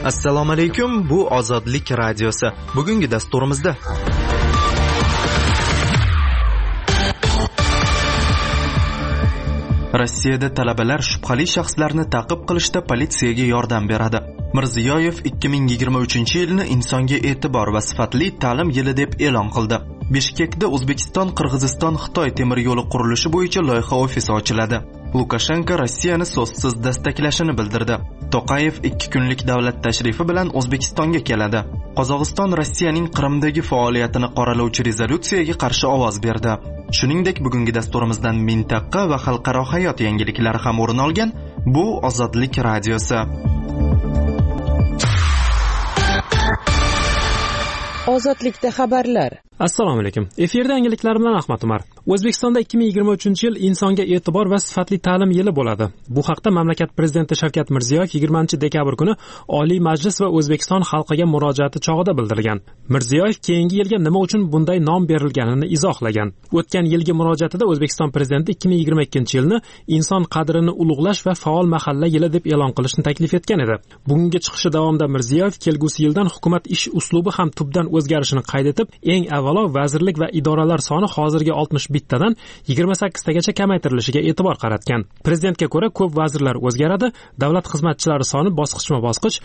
Assalomu alaykum, bu Ozodlik radiosi. Bugungi dasturimizda Rossiyada talabalar shubhali shaxslarni ta'qib qilishda politsiyaga yordam beradi. Mirziyoyev 2023-yilni insonga e'tibor va sifatli ta'lim yili deb e'lon qildi. Bishkekda O'zbekiston, Qirg'iziston, Xitoy temir yo'li qurilishi bo'yicha loyiha ofisi ochiladi. Lukashenko Rossiyani so'zsiz destaklashini bildirdi. To'qayev 2 kunlik davlat tashrifi bilan O'zbekistonga keladi. Qozog'iston Rossiyaning Qrimdagi faoliyatini qoralovchi rezolyutsiyaga qarshi ovoz berdi. Shuningdek, bugungi dasturimizdan mintaqa va xalqaro hayot yangiliklari ham o'rin olgan. Bu Ozodlik radiosi. Ozodlikda xabarlar. Assalomu alaykum. Efirda yangiliklar bilan Ahmad Umar. O'zbekistonda 2023-yil insonga e'tibor va sifatli ta'lim yili bo'ladi. Bu haqda mamlakat prezidenti Shavkat Mirziyoyev 20-dekabr kuni Oliy Majlis va O'zbekiston xalqiga murojaati chog'ida bildirgan. Mirziyoyev keyingi yilga nima uchun bunday nom berilganini izohlagan. O'tgan yilgi murojaatida O'zbekiston prezidenti 2022-yilni inson qadrini ulug'lash va faol mahalla yili deb e'lon qilishni taklif etgan edi. Bugungi chiqishi davomida Mirziyoyev kelgusi yildan hukumat ish uslubi ham tubdan o'zgarishini qayd etib, eng avvalo vazirlik va idoralar soni hozirgi 61 tadan 28 tagacha kamaytirilishiga e'tibor qaratgan. Prezidentga ko'ra, ko'p vazirlar o'zgaradi, davlat xizmatchilari soni bosqichma-bosqich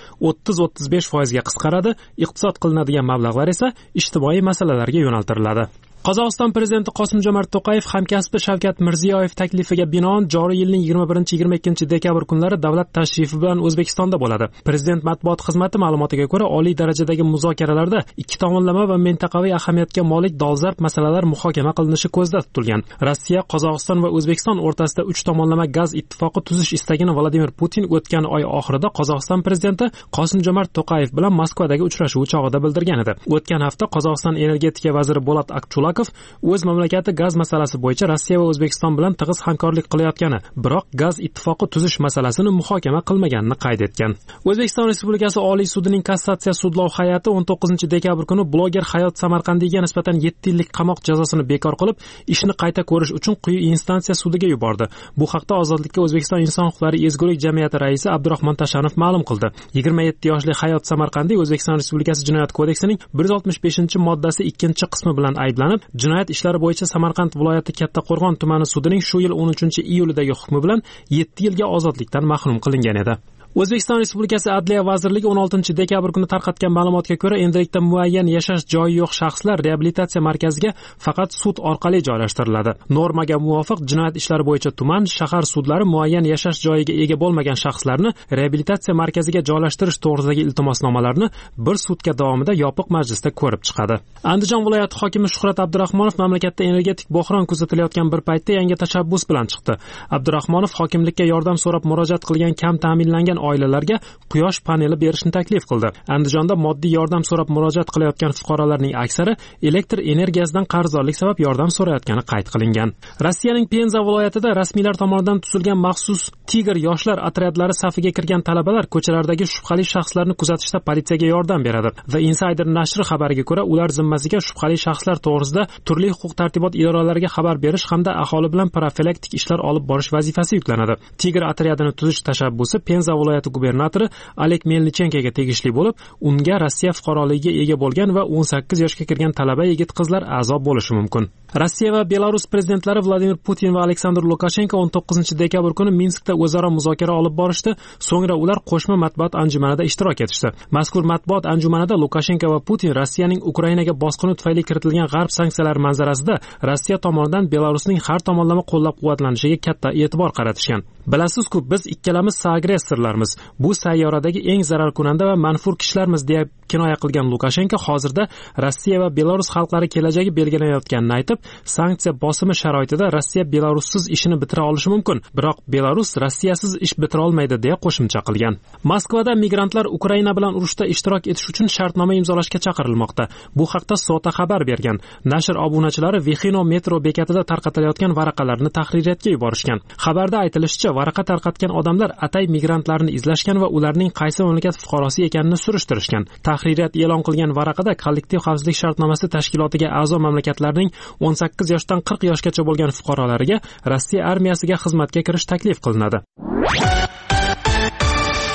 30-35% ga qisqaradi, iqtisod qilinadigan mablag'lar esa ijtimoiy masalalarga yo'naltiriladi. Qozog'iston prezidenti Qosim-Jomart To'qayev hamkasbi Shavkat Mirziyoyev taklifiga binoan joriy yilning 21-22 dekabr kunlari davlat tashrifi bilan O'zbekistonda bo'ladi. Prezident matbuot xizmati ma'lumotiga ko'ra, oliy darajadagi muzokaralarda ikki tomonlama va mintaqaviy ahamiyatga molik dolzarb masalalar muhokama qilinishi ko'zda tutilgan. Rossiya, Qozog'iston va O'zbekiston o'rtasida 3 tomonlama gaz ittifoqi tuzish istagini Vladimir Putin o'tgan oy oxirida Qozog'iston prezidenti Qosim-Jomart To'qayev bilan Moskvadagi uchrashuv chog'ida bildirgan edi. O'tgan hafta Qozog'iston energetika vaziri Bolat Akchulakov o'z mamlakati gaz masalasi bo'yicha Rossiya va O'zbekiston bilan tig'iz hamkorlik qilayotgani, biroq gaz ittifoqi tuzish masalasini muhokama qilmaganini qayd etgan. O'zbekiston Respublikasi Oliy sudining kassatsiya sudlov hay'ati 19-dekabr kuni bloger Hayot Samarqandiyga nisbatan 7 yillik qamoq jazosini bekor qilib, ishni qayta ko'rish uchun quyi instansiya sudiga yubordi. Bu haqda Ozodlikka O'zbekiston Inson huquqlari ezgulik jamiyati raisi Abdurahmon Tashanov ma'lum qildi. 27 yoshli Hayot Samarqandiy O'zbekiston Respublikasi Jinoyat kodeksining 165-moddasi 2-qismi bilan ayblanib, jinoyat ishlari bo'yicha Samarqand viloyati Kattaqo'rg'on tumani sudining shu yil 13-iyulidagi hukmi bilan 7 yilga ozodlikdan mahrum qilingan edi. O'zbekiston Respublikasi Adliya vazirligi 16-dekabr kuni tarqatgan ma'lumotga ko'ra, endilikda muayyan yashash joyi yo'q shaxslar reabilitatsiya markaziga faqat sud orqali joylashtiriladi. Normaga muvofiq jinoyat ishlari bo'yicha tuman, shahar sudlari muayyan yashash joyiga ega bo'lmagan shaxslarni reabilitatsiya markaziga joylashtirish to'g'risidagi iltimosnomalarni bir sutka davomida yopiq majlisda ko'rib chiqadi. Andijon viloyati hokimi Shuhrat Abdurahmonov mamlakatda energetik bo'hron kuzatilayotgan bir paytda yangi tashabbus bilan chiqdi. Abdurahmonov hokimlikka yordam so'rab murojaat qilgan kam ta'minlangan oilalarga quyosh paneli berishni taklif qildi. Andijonda moddiy yordam so'rab murojaat qilayotgan fuqarolarning aksari elektr energiyasidan qarzdorlik sabab yordam so'rayotgani qayd qilingan. Rossiyaning Penza viloyatida rasmiylar tomonidan tuzilgan maxsus Tiger yoshlar otryadlari safiga kirgan talabalar ko'chalardagi shubhali shaxslarni kuzatishda politsiyaga yordam beradi. The Insider nashri xabariga ko'ra, ular zimmasiga shubhali shaxslar to'g'risida turli huquq-tartibot idoralariga xabar berish hamda aholi bilan profilaktik ishlar olib borish vazifasi yuklanadi. Tiger otryadini tuzish tashabbusi Penza viloyati gubernatori Alek Melnichenkoga tegishli bo'lib, unga Rossiya fuqaroligiga ega bo'lgan va 18 yoshga kirgan talaba yigit-qizlar a'zo bo'lishi mumkin. Rossiya va Belarus prezidentlari Vladimir Putin va Aleksandr Lukashenko 19-dekabr kuni Minskda o'zaro muzokara olib borishdi. So'ngra ular qo'shma matbuot anjumanida ishtirok etishdi. Mazkur matbuot anjumanida Lukashenko va Putin Rossiyaning Ukrainaga bosqini tufayli kiritilgan g'arb sanksiyalari manzarasida Rossiya tomonidan Belarusning har tomonlama qo'llab-quvvatlanishiga katta e'tibor qaratishgan. Bilasiz-ku, biz ikkalamiz agressorlarmiz. Bu sayyoradagi eng zararkunanda va manfur kishilarmiz deya kinoya qilgan Lukashenko hozirda Rossiya va Belarus xalqlari kelajagi belgilanayotganini aytib, sanksiya bosimi sharoitida Rossiya Belarussiz ishini bitira olishi mumkin, biroq Belarus Rossiyasiz ish bitira olmaydi deya qo'shimcha qilgan. Moskvada migrantlar Ukraina bilan urushda ishtirok etish uchun shartnoma imzolashga chaqirilmoqda. Bu haqda Sota xabar bergan. Nashr obunachilari Vixino metro bekatida tarqatilayotgan varaqalarni tahririyatga yuborishgan. Xabarda aytilishicha, varaqa tarqatgan odamlar atay migrantlarni izlashgan va ularning qaysi mamlakat fuqarosi ekanini surishtirishgan. Tahririyat e'lon qilgan varaqada kollektiv xavfsizlik shartnomasi tashkilotiga a'zo mamlakatlarning 18 yoshdan 40 yoshgacha bo'lgan fuqarolariga Rossiya armiyasiga xizmatga kirish taklif qilinadi.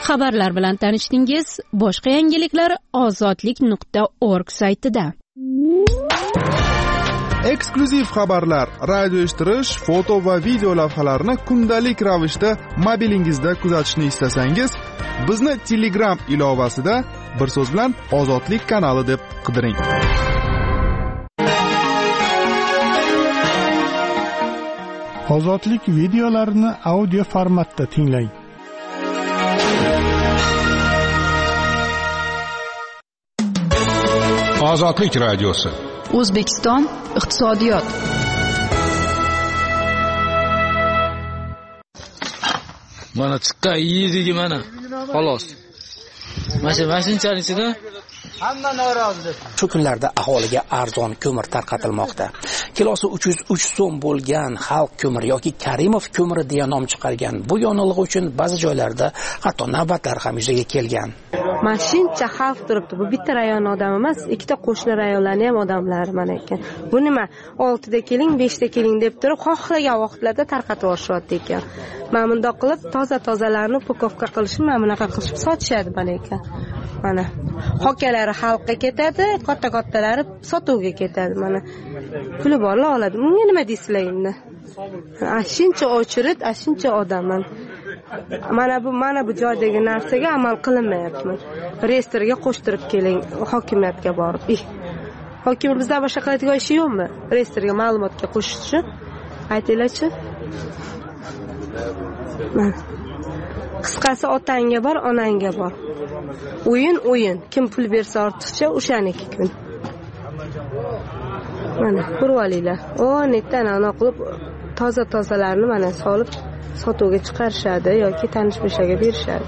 Xabarlar bilan tanishdingiz. Boshqa yangiliklar ozodlik.org saytida. Eksklyuziv xabarlar, radio eshittirish, foto va video lavhalarni kundalik ravishda mobilingizda kuzatishni istasangiz, bizni Telegram ilovasida bir so'z bilan Ozodlik kanali deb qidiring. Ozodlik videolarini audio formatda tinglang. Ozodlik radiosi. O'zbekiston iqtisodiyot. Mana chiqqa yeydi mana. Xolos. Mana shunchalik ichida hamma norozi. Shu kunlarda aholiga arzon ko'mir tarqatilmoqda. Kilosi 303 so'm bo'lgan Xalq ko'mir yoki Karimov ko'miri deya nom chiqargan bu yonilg'i uchun ba'zi joylarda hatto navbatlar ham yuzaga kelgan. Mashincha xalq turibdi. Bu bitta rayon odam emas, ikkita qo'shni rayonlarni ham odamlar mana ekan. Bu nima? 6 da keling, 5 da keling deb turib, xohlagan vaqtlarda tarqatib yuborishyapti ekan. Mana bundoq qilib toza-tozalarni pokovka qilishib, mana bunaqa qilib sotishadi mana ekan. Mana hokalari xalqqa ketadi, katta-kattalari sotuvga ketadi mana. Puli borlar oladi. Bunga nima deysizlar endi? Ashuncha ochirit, ashuncha odam. Mana bu joydagi narsaga amal qilinmayapti. Reyestrga qo'shtirib keling, hokimiyatga borib. Hokim bizda boshqa qiladigan ishi yo'qmi? Reyestrga ma'lumotga qo'shish uchun aytinglar-chi. Qisqasi otangga bor, onangga bor. O'yin. Kim pul bersa ortiqcha o'shaniki kun. Mana ko'rib olinglar. Netdan ana qilib toza-tozalarni mana solib sotuvga chiqarishadi yoki tanish-bilishlarga berishadi.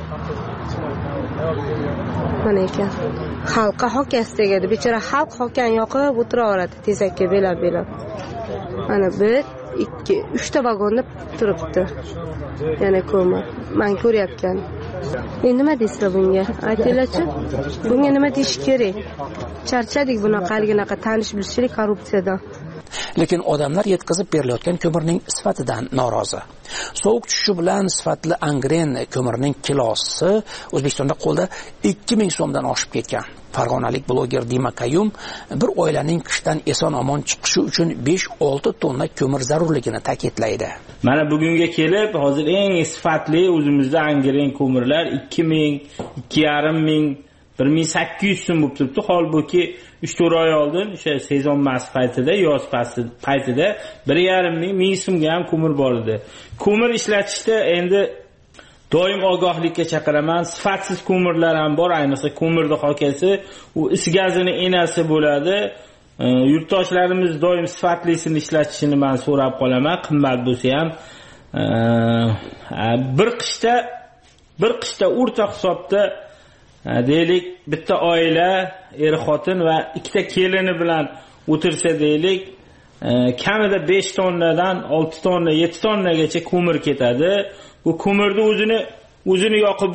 Mana ekan. Xalqqa hokas tegadi. Bechora xalq hokan yoqib o'tiraveradi tezakka belab-belab. Mana 1, 2, 3 ta vagonda turibdi. Yana ko'mir. Men ko'ryapman. Nima deysizlar bunga? Aytinglar-chi. Bunga nima deyish kerak? Charchadik bunaqaliginaqa tanish-bilishlik korrupsiyadan. Lekin odamlar yetkazib berilayotgan ko'mirning sifatidan norozi. Sovuq tushishi bilan sifatli angren ko'mirning kilosi O'zbekistonda qo'lda 2000 so'mdan oshib ketgan. Farg'onalik bloger Dima Kayyum bir oilaning qishdan eson-omon chiqishi uchun 5-6 tonna ko'mir zarurligini ta'kidlaydi. Mana bugunga kelib, hozir eng sifatli o'zimizda angren ko'mirlar 2000, 2500 1800 so'm bo'lib turibdi. Holbuki 3-4 oy oldin o'sha sezon mas paytida, yoz paytida 1.5-1000 so'mga ham ko'mir bor edi. Ko'mir ishlatishda endi doim ogohlikka chaqiraman. Sifatsiz ko'mirlar ham bor, ayniqsa ko'mirni hokasi, u is gazini enasi bo'ladi. Yurtdoshlarimiz doim sifatlisini ishlatishini men so'rab qolaman, qimmat bo'lsa ham. Bir qishda o'rta hisobda deylik bitta oila xotin va ikkita kelini bilan o'tirsa deylik kamida 5 tonnadan 6 tonna 7 tonnagacha ko'mir ketadi. Bu ko'mirni o'zini yoqib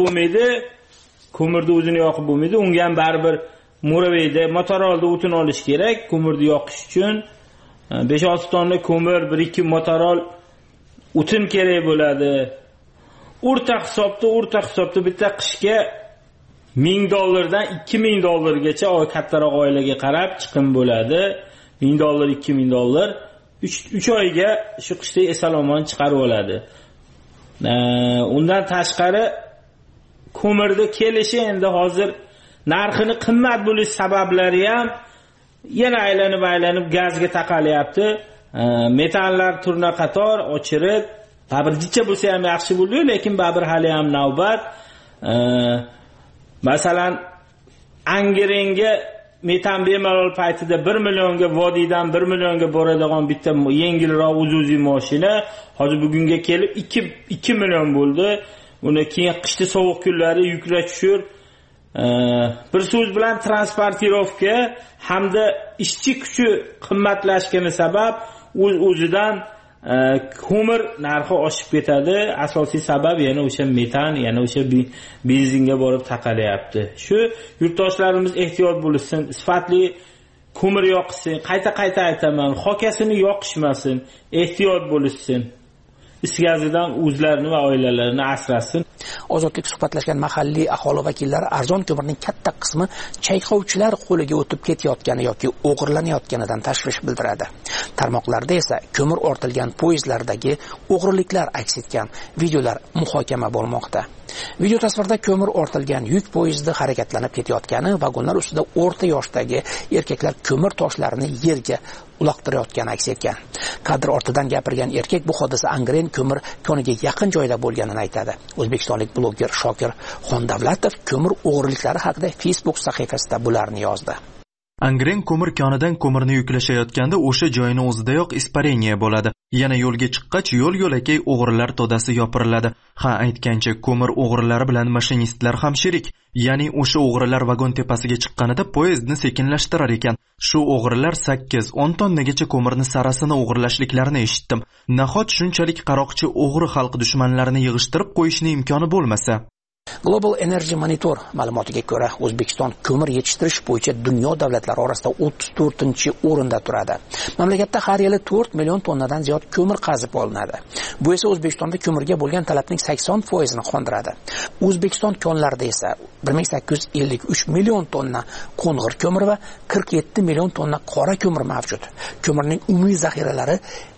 bo'lmaydi. Unga ham baribir Mo'raveyda Motorolda o'tin olish kerak. Ko'mirni yoqish uchun 5-6 tonna ko'mir, 1-2 Motorol o'tin kerak bo'ladi. O'rta hisobda bitta qishga $1000 $2000 kattaroq oilaga qarab chiqim bo'ladi. $1000 $2000 3 oyga shu qishda esalomon chiqarib oladi. Undan tashqari ko'mirni kelishi endi hozir narxini qimmat bo'lish sabablari ham yana aylanib gazga taqalyapti. Metallar turna qator o'chirib, baribir jicha bo'lsa ham yaxshi bo'ldi, lekin baribir hali ham navbat. Masalan, angrenga metan bemalol paytida 1 millionga vodiydan 1 millionga boradigan bitta yengilroq o'z-o'zi mashina hozir bugunga kelib 2 million bo'ldi. Uni keyin qishda sovuq kunlari yuklar tushur. Bir so'z bilan transportirovka hamda ishchi kuchi qimmatlashgani sabab o'zidan ko'mir narxi oshib ketadi. Asosiy sabab yana o'sha metan, yana o'sha benzinga borib taqalyapti. Shu yurtdoshlarimiz ehtiyot bo'lsin, sifatli ko'mir yoqsin. Qayta aytaman, hokasini yoqishmasin, ehtiyot bo'lsin. is gazidan o'zlarini va oilalarini asrasin. Ozodlik suhbatlashgan mahalliy aholi vakillari arzon ko'mirning katta qismi chayqovchilar qo'liga o'tib ketayotgani yoki o'g'irlanayotganidan tashvish bildiradi. Tarmoqlarda esa ko'mir ortilgan poyezdlardagi o'g'riliklar aks etgan videolar muhokama bo'lmoqda. Video tasvirda ko'mir ortilgan yuk poyezdi harakatlanib ketayotgani, vagonlar ustida o'rta yoshdagi erkaklar ko'mir toshlarini yerga uloqtirayotgani aks etgan. Kadr ortidan gapirgan erkak bu hodisa Angren ko'mir koniga yaqin joyda bo'lganini aytadi. O'zbekistonlik bloger Shokir Xondavlatov ko'mir o'g'riliklari haqida Facebook sahifasida bularni yozdi. Angren ko'mir konidan ko'mirni yuklashayotganda o'sha joyni o'zidayoq ispareniya bo'ladi. Yana yo'lga chiqqach yo'l-yo'lakay o'g'rilar to'dasi yopiriladi. Ha, aytgancha ko'mir o'g'rilari bilan mashinistlar ham sherik. Ya'ni o'sha o'g'rilar vagon tepasiga chiqqanida poyezdni sekinlashtirar ekan. Shu o'g'rilar 8-10 tonnagacha ko'mirni sarasini o'g'irlashliklarini eshitdim. Nahot shunchalik qaroqchi o'g'ri xalq dushmanlarini yig'ishtirib qo'yishning imkoni bo'lmasa? Global Energy Monitor ma'lumotiga ko'ra, O'zbekiston ko'mir yetishtirish bo'yicha dunyo davlatlari orasida 34-o'rinda turadi. Mamlakatda har yili 4 million tonnadan ziyod ko'mir qazib olinadi. Bu esa O'zbekistonda ko'mirga bo'lgan talabning 80%ni qondiradi. O'zbekiston konlarida esa 1853 million tonna qo'ng'ir ko'mir va 47 million tonna qora ko'mir mavjud. Ko'mirning umumiy zaxiralari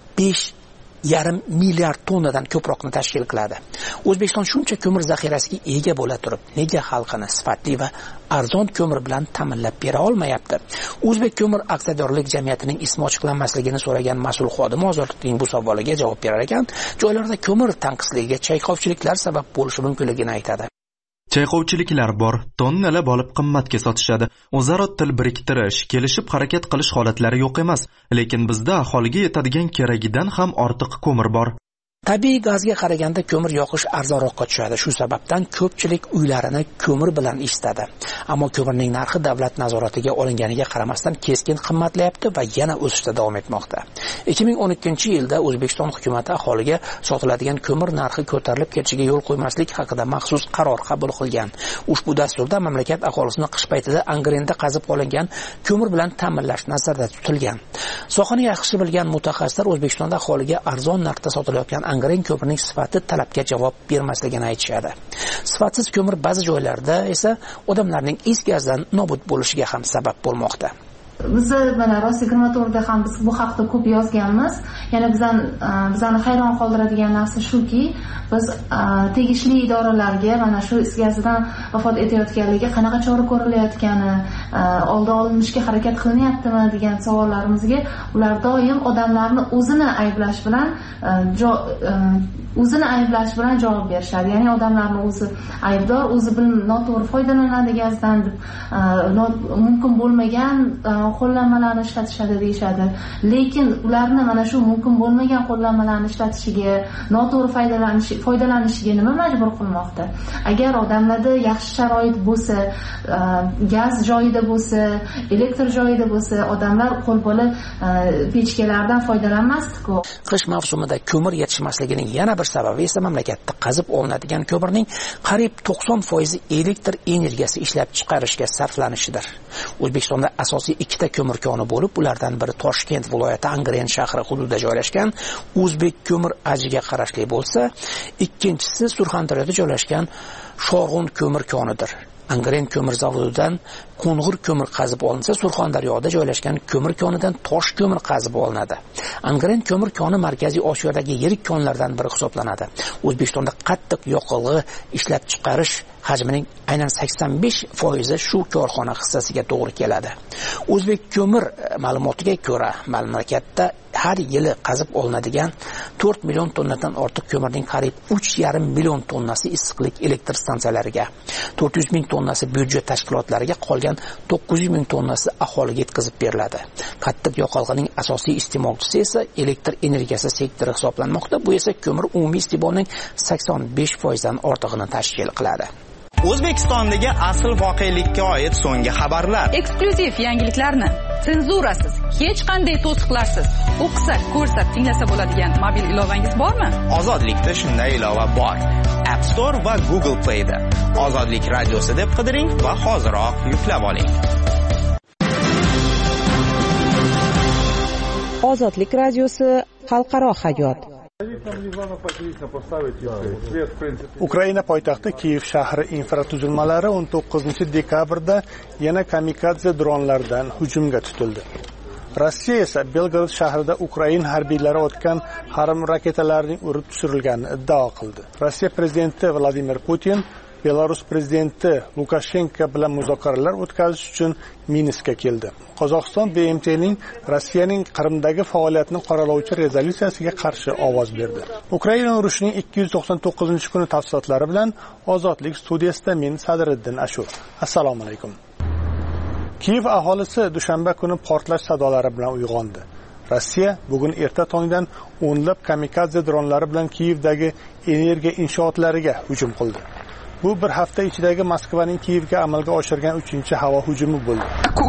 5,5 milliard tonnadan ko'proqni tashkil qiladi. O'zbekiston shuncha ko'mir zaxirasiga ega bo'la turib, nega xalqini sifatli va arzon ko'mir bilan ta'minlab bera olmayapti? O'zbek ko'mir aksiyadorlik jamiyatining ismi ochiqlanmasligini so'ragan mas'ul xodim Ozodlikning bu savoliga javob berar ekan, joylarda ko'mir tanqisligiga chayqovchiliklar sabab bo'lishi mumkinligini aytadi. Chayqovchiliklar bor, tonnalab olib qimmatga sotishadi. O'zaro til biriktirish, kelishib harakat qilish holatlari yo'q emas, lekin bizda aholiga yetadigan keragidan ham ortiq ko'mir bor. Tabiiy gazga qaraganda ko'mir yoqish arzonroqqa tushadi. Shu sababdan ko'pchilik uylarini ko'mir bilan isitadi. Ammo ko'mirning narxi davlat nazoratiga olinganiga qaramasdan keskin qimmatlayapti va yana o'sishda davom etmoqda. 2012-yilda O'zbekiston hukumatı aholiga sotiladigan ko'mir narxi ko'tarilib ketishiga yo'l qo'ymaslik haqida maxsus qaror qabul qilgan. Ushbu dasturda mamlakat aholisini qish paytida Angrenda qazib olingan ko'mir bilan ta'minlash nazarda tutilgan. Sohani yaxshi bilgan mutaxassislar O'zbekistonda aholiga arzon narxda sotilayotgan Angren ko'mirning sifati talabga javob bermasligini aytishadi. Sifatsiz ko'mir ba'zi joylarda esa odamlarning is gazdan nobud bo'lishiga ham sabab bo'lmoqda. Biz mana Rosekrematorda ham biz bu haqda ko'p yozganmiz. Yana bizani hayron qoldiradigan narsa shuki, biz tegishli idoralarga mana shu is gazidan vafot etayotganlarga qanaqa chora ko'rilayotgani, oldi olinishga harakat qilinyaptimi degan savollarimizga ular doim odamlarni o'zini ayblash bilan javob berishadi. Ya'ni odamlarni o'zi aybdor, o'zi noto'g'ri foydalanadi gazdan, mumkin bo'lmagan qo'llanmalarni ishlatishadi deyishadi. Lekin ularni mana shu mumkin bo'lmagan qo'llanmalarni ishlatishiga, noto'g'ri foydalanishiga nima majbur qilmoqda? Agar odamlarda yaxshi sharoit bo'lsa, gaz joyida bo'lsa, elektr joyida bo'lsa, odamlar qo'lbola pechkalardan foydalanmasdi-ku. Qish mavsumida ko'mir yetishmasligining yana bir sababi esa mamlakatda qazib olinadigan ko'mirning qariyb 90% elektr energiyasi ishlab chiqarishga sarflanishidir. O'zbekistonda asosiy ikkita ko'mir koni bo'lib, ulardan biri Toshkent viloyati Angren shahri hududida joylashgan O'zbek ko'mir ajiga qarashli bo'lsa, ikkinchisi Surxondaryoda joylashgan Shorg'un ko'mir konidir. Angren ko'mir zavodidan qo'ng'ir ko'mir qazib olinsa, Surxondaryoda joylashgan ko'mir konidan tosh ko'mir qazib olinadi. Angren ko'mir koni Markaziy Osiyodagi yirik konlardan biri hisoblanadi. O'zbekistonda qattiq yoqilg'i ishlab chiqarish hajmining aynan 85% shu korxona hissasiga to'g'ri keladi. O'zbek ko'mir ma'lumotiga ko'ra, mamlakatda har yili qazib olinadigan 4 million tonnadan ortiq ko'mirning qariyb 3,5 million tonnasi issiqlik elektr stansiyalariga, 400 ming tonnasi byudjet tashkilotlariga, qolgan 900 ming tonnasi aholiga yetkazib beriladi. Qattiq yoqilg'ining asosiy iste'molchisi esa elektr energiyasi sektori hisoblanmoqda. Bu esa ko'mir umumiy iste'molining 85% dan ortig'ini tashkil qiladi. O'zbekistondagi asl voqelikka oid so'nggi xabarlar, eksklyuziv yangiliklarni senzurasiz, hech qanday to'siqlarsiz o'qisak, ko'rsak, tinglasa bo'ladigan mobil ilovangiz bormi? Ozodlikda shunday ilova bor. App Store va Google Play da Ozodlik radiosi deb qidiring va hoziroq yuklab oling. Ozodlik radiosi xalqaro hayot. Ukraina poytaxti Kiyev shahri infratuzilmalari 19-dekabrda yana kamikadze dronlardan hujumga tutildi. Rossiya esa Belgrad shahrida Ukraina harbiylari otgan harm raketalarining urib tushirilganini iddao qildi. Rossiya prezidenti Vladimir Putin Belarus prezidenti Lukashenko bilan muzokaralar o'tkazish uchun Minskka keldi. Qozog'iston BMTning Rossiyaning Qrimdagi faoliyatini qoralovchi rezolyutsiyasiga qarshi ovoz berdi. Ukraina urushining 299-kuni tafsilotlari bilan Ozodlik studiyasida men Sadriddin Ashur. Assalomu alaykum. Kiyev aholisi dushanba kuni portlash sadolari bilan uyg'ondi. Rossiya bugun erta tongdan o'nlab kamikadze dronlari bilan Kiyevdagi energiya inshootlariga hujum qildi. Bu bir hafta ichidagi Moskvaning Kiyevga amalga oshirgan 3-havo hujumi bo'ldi.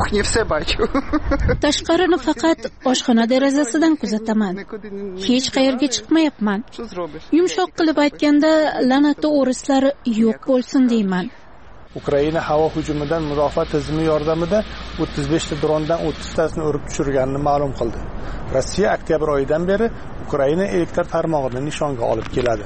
Tashqarini faqat oshxona derazasidan kuzataman. Hech qayerga chiqmayapman. Yumshoq qilib aytganda, la'natli o'rislar yo'q bo'lsin deyman. Ukraina havo hujumidan mudofaa tizimi yordamida 35 ta drondan 30 tasini urib tushirganini ma'lum qildi. Rossiya oktyabr oyidan beri Ukraina elektr tarmog'ini nishonga olib keladi.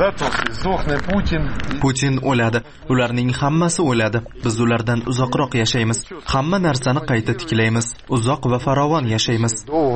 Putin o'ladi. Ularning hammasi o'ladi. Biz ulardan uzoqroq yashaymiz. Hamma narsani qayta tiklaymiz. Uzoq va farovon yashaymiz.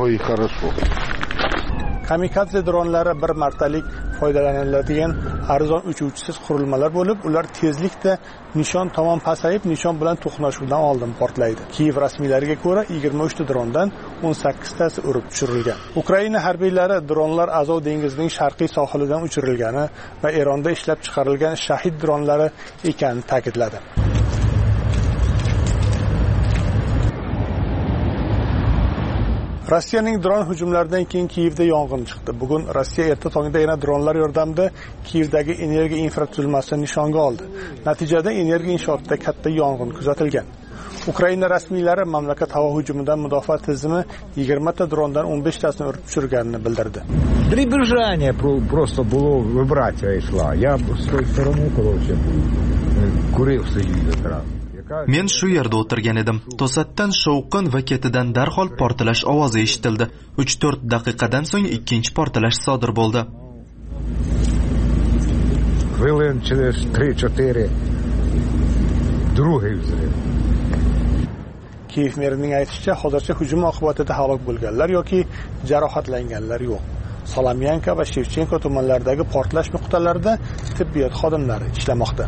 Kamikadze dronlari bir martalik foydalaniladigan arzon uchuvchisiz qurilmalar bo'lib, ular tezlikda nishon tomon pasayib, nishon bilan to'qnashuvdan oldin portlaydi. Kiyev rasmiylariga ko'ra 23 ta drondan 18 tasi urib tushirilgan. Ukraina harbiylari dronlar Azov dengizining sharqiy sohilidan uchirilgani va Eronda ishlab chiqarilgan Shahid dronlari ekanini ta'kidladi. Rossiyaning dron hujumlaridan keyin Kiyevda yong'in chiqdi. Bugun Rossiya erta tongda yana dronlar yordamida Kiyevdagi energiya infratuzilmasini nishonga oldi. Natijada energiya inshootida katta yong'in kuzatilgan. Ukraina rasmiylari mamlakat havo hujumidan mudofaa tizimi 20 ta drondan 15 tasini urib tushirganini bildirdi. Приближение просто было вибрация шла. Я с той стороны, короче, курил сидел экран. Men shu yerda o'tirgan edim. To'satdan shovqin va ketidan darhol portlash ovozi eshitildi. 3-4 daqiqadan so'ng ikkinchi portlash sodir bo'ldi. Хвилин через 3-4 другой взрыв. Kiyev merining aytishicha, hozircha hujum oqibatida halok bo'lganlar yoki jarohatlanganlar yo'q. Solomyanka va Shevchenko tumanlaridagi portlash nuqtalarida tibbiyot xodimlari ishlamoqda.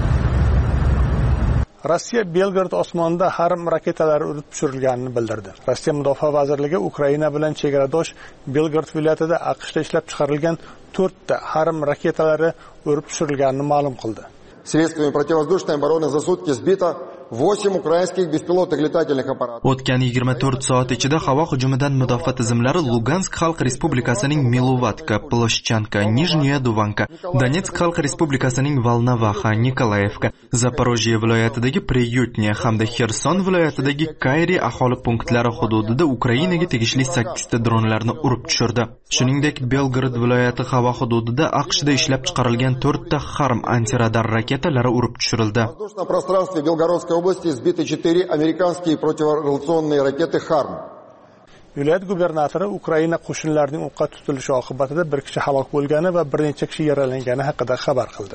Rossiya Belgrad osmonida harm raketalari urib tushirilganini bildirdi. Rossiya Mudofaa vazirligi Ukraina bilan chegaradosh Belgrad viloyatida AQShda ishlab chiqarilgan 4 ta harm raketalari urib tushirilganini ma'lum qildi. Средствами противовоздушной обороны за сутки сбито 8 украинских беспилотных летательных аппаратов. O'tgan 24 soat ichida havo hujumidan mudofaa tizimlari Lugansk Xalq Respublikasining Milovatka, Ploshchanka, Nijniya Duvanka, Donetsk Xalq Respublikasining Volnovaxa, Nikolayevka, Zaporojye viloyatidagi Priyutnya hamda Xerson viloyatidagi Kayri aholi punktlari hududida Ukrainaga tegishli 8 ta dronlarni urib tushirdi. Shuningdek, Belgrad viloyati havo hududida AQShda ishlab chiqarilgan 4 ta harm antiradar raketalari urib tushirildi. области сбиты 4 американские противорадиационные ракеты «Харм». Viloyat gubernatori Ukraina qo'shinlarining o'qqa tutilishi oqibatida bir kishi halok bo'lgani va bir necha kishi yaralangani haqida xabar qildi.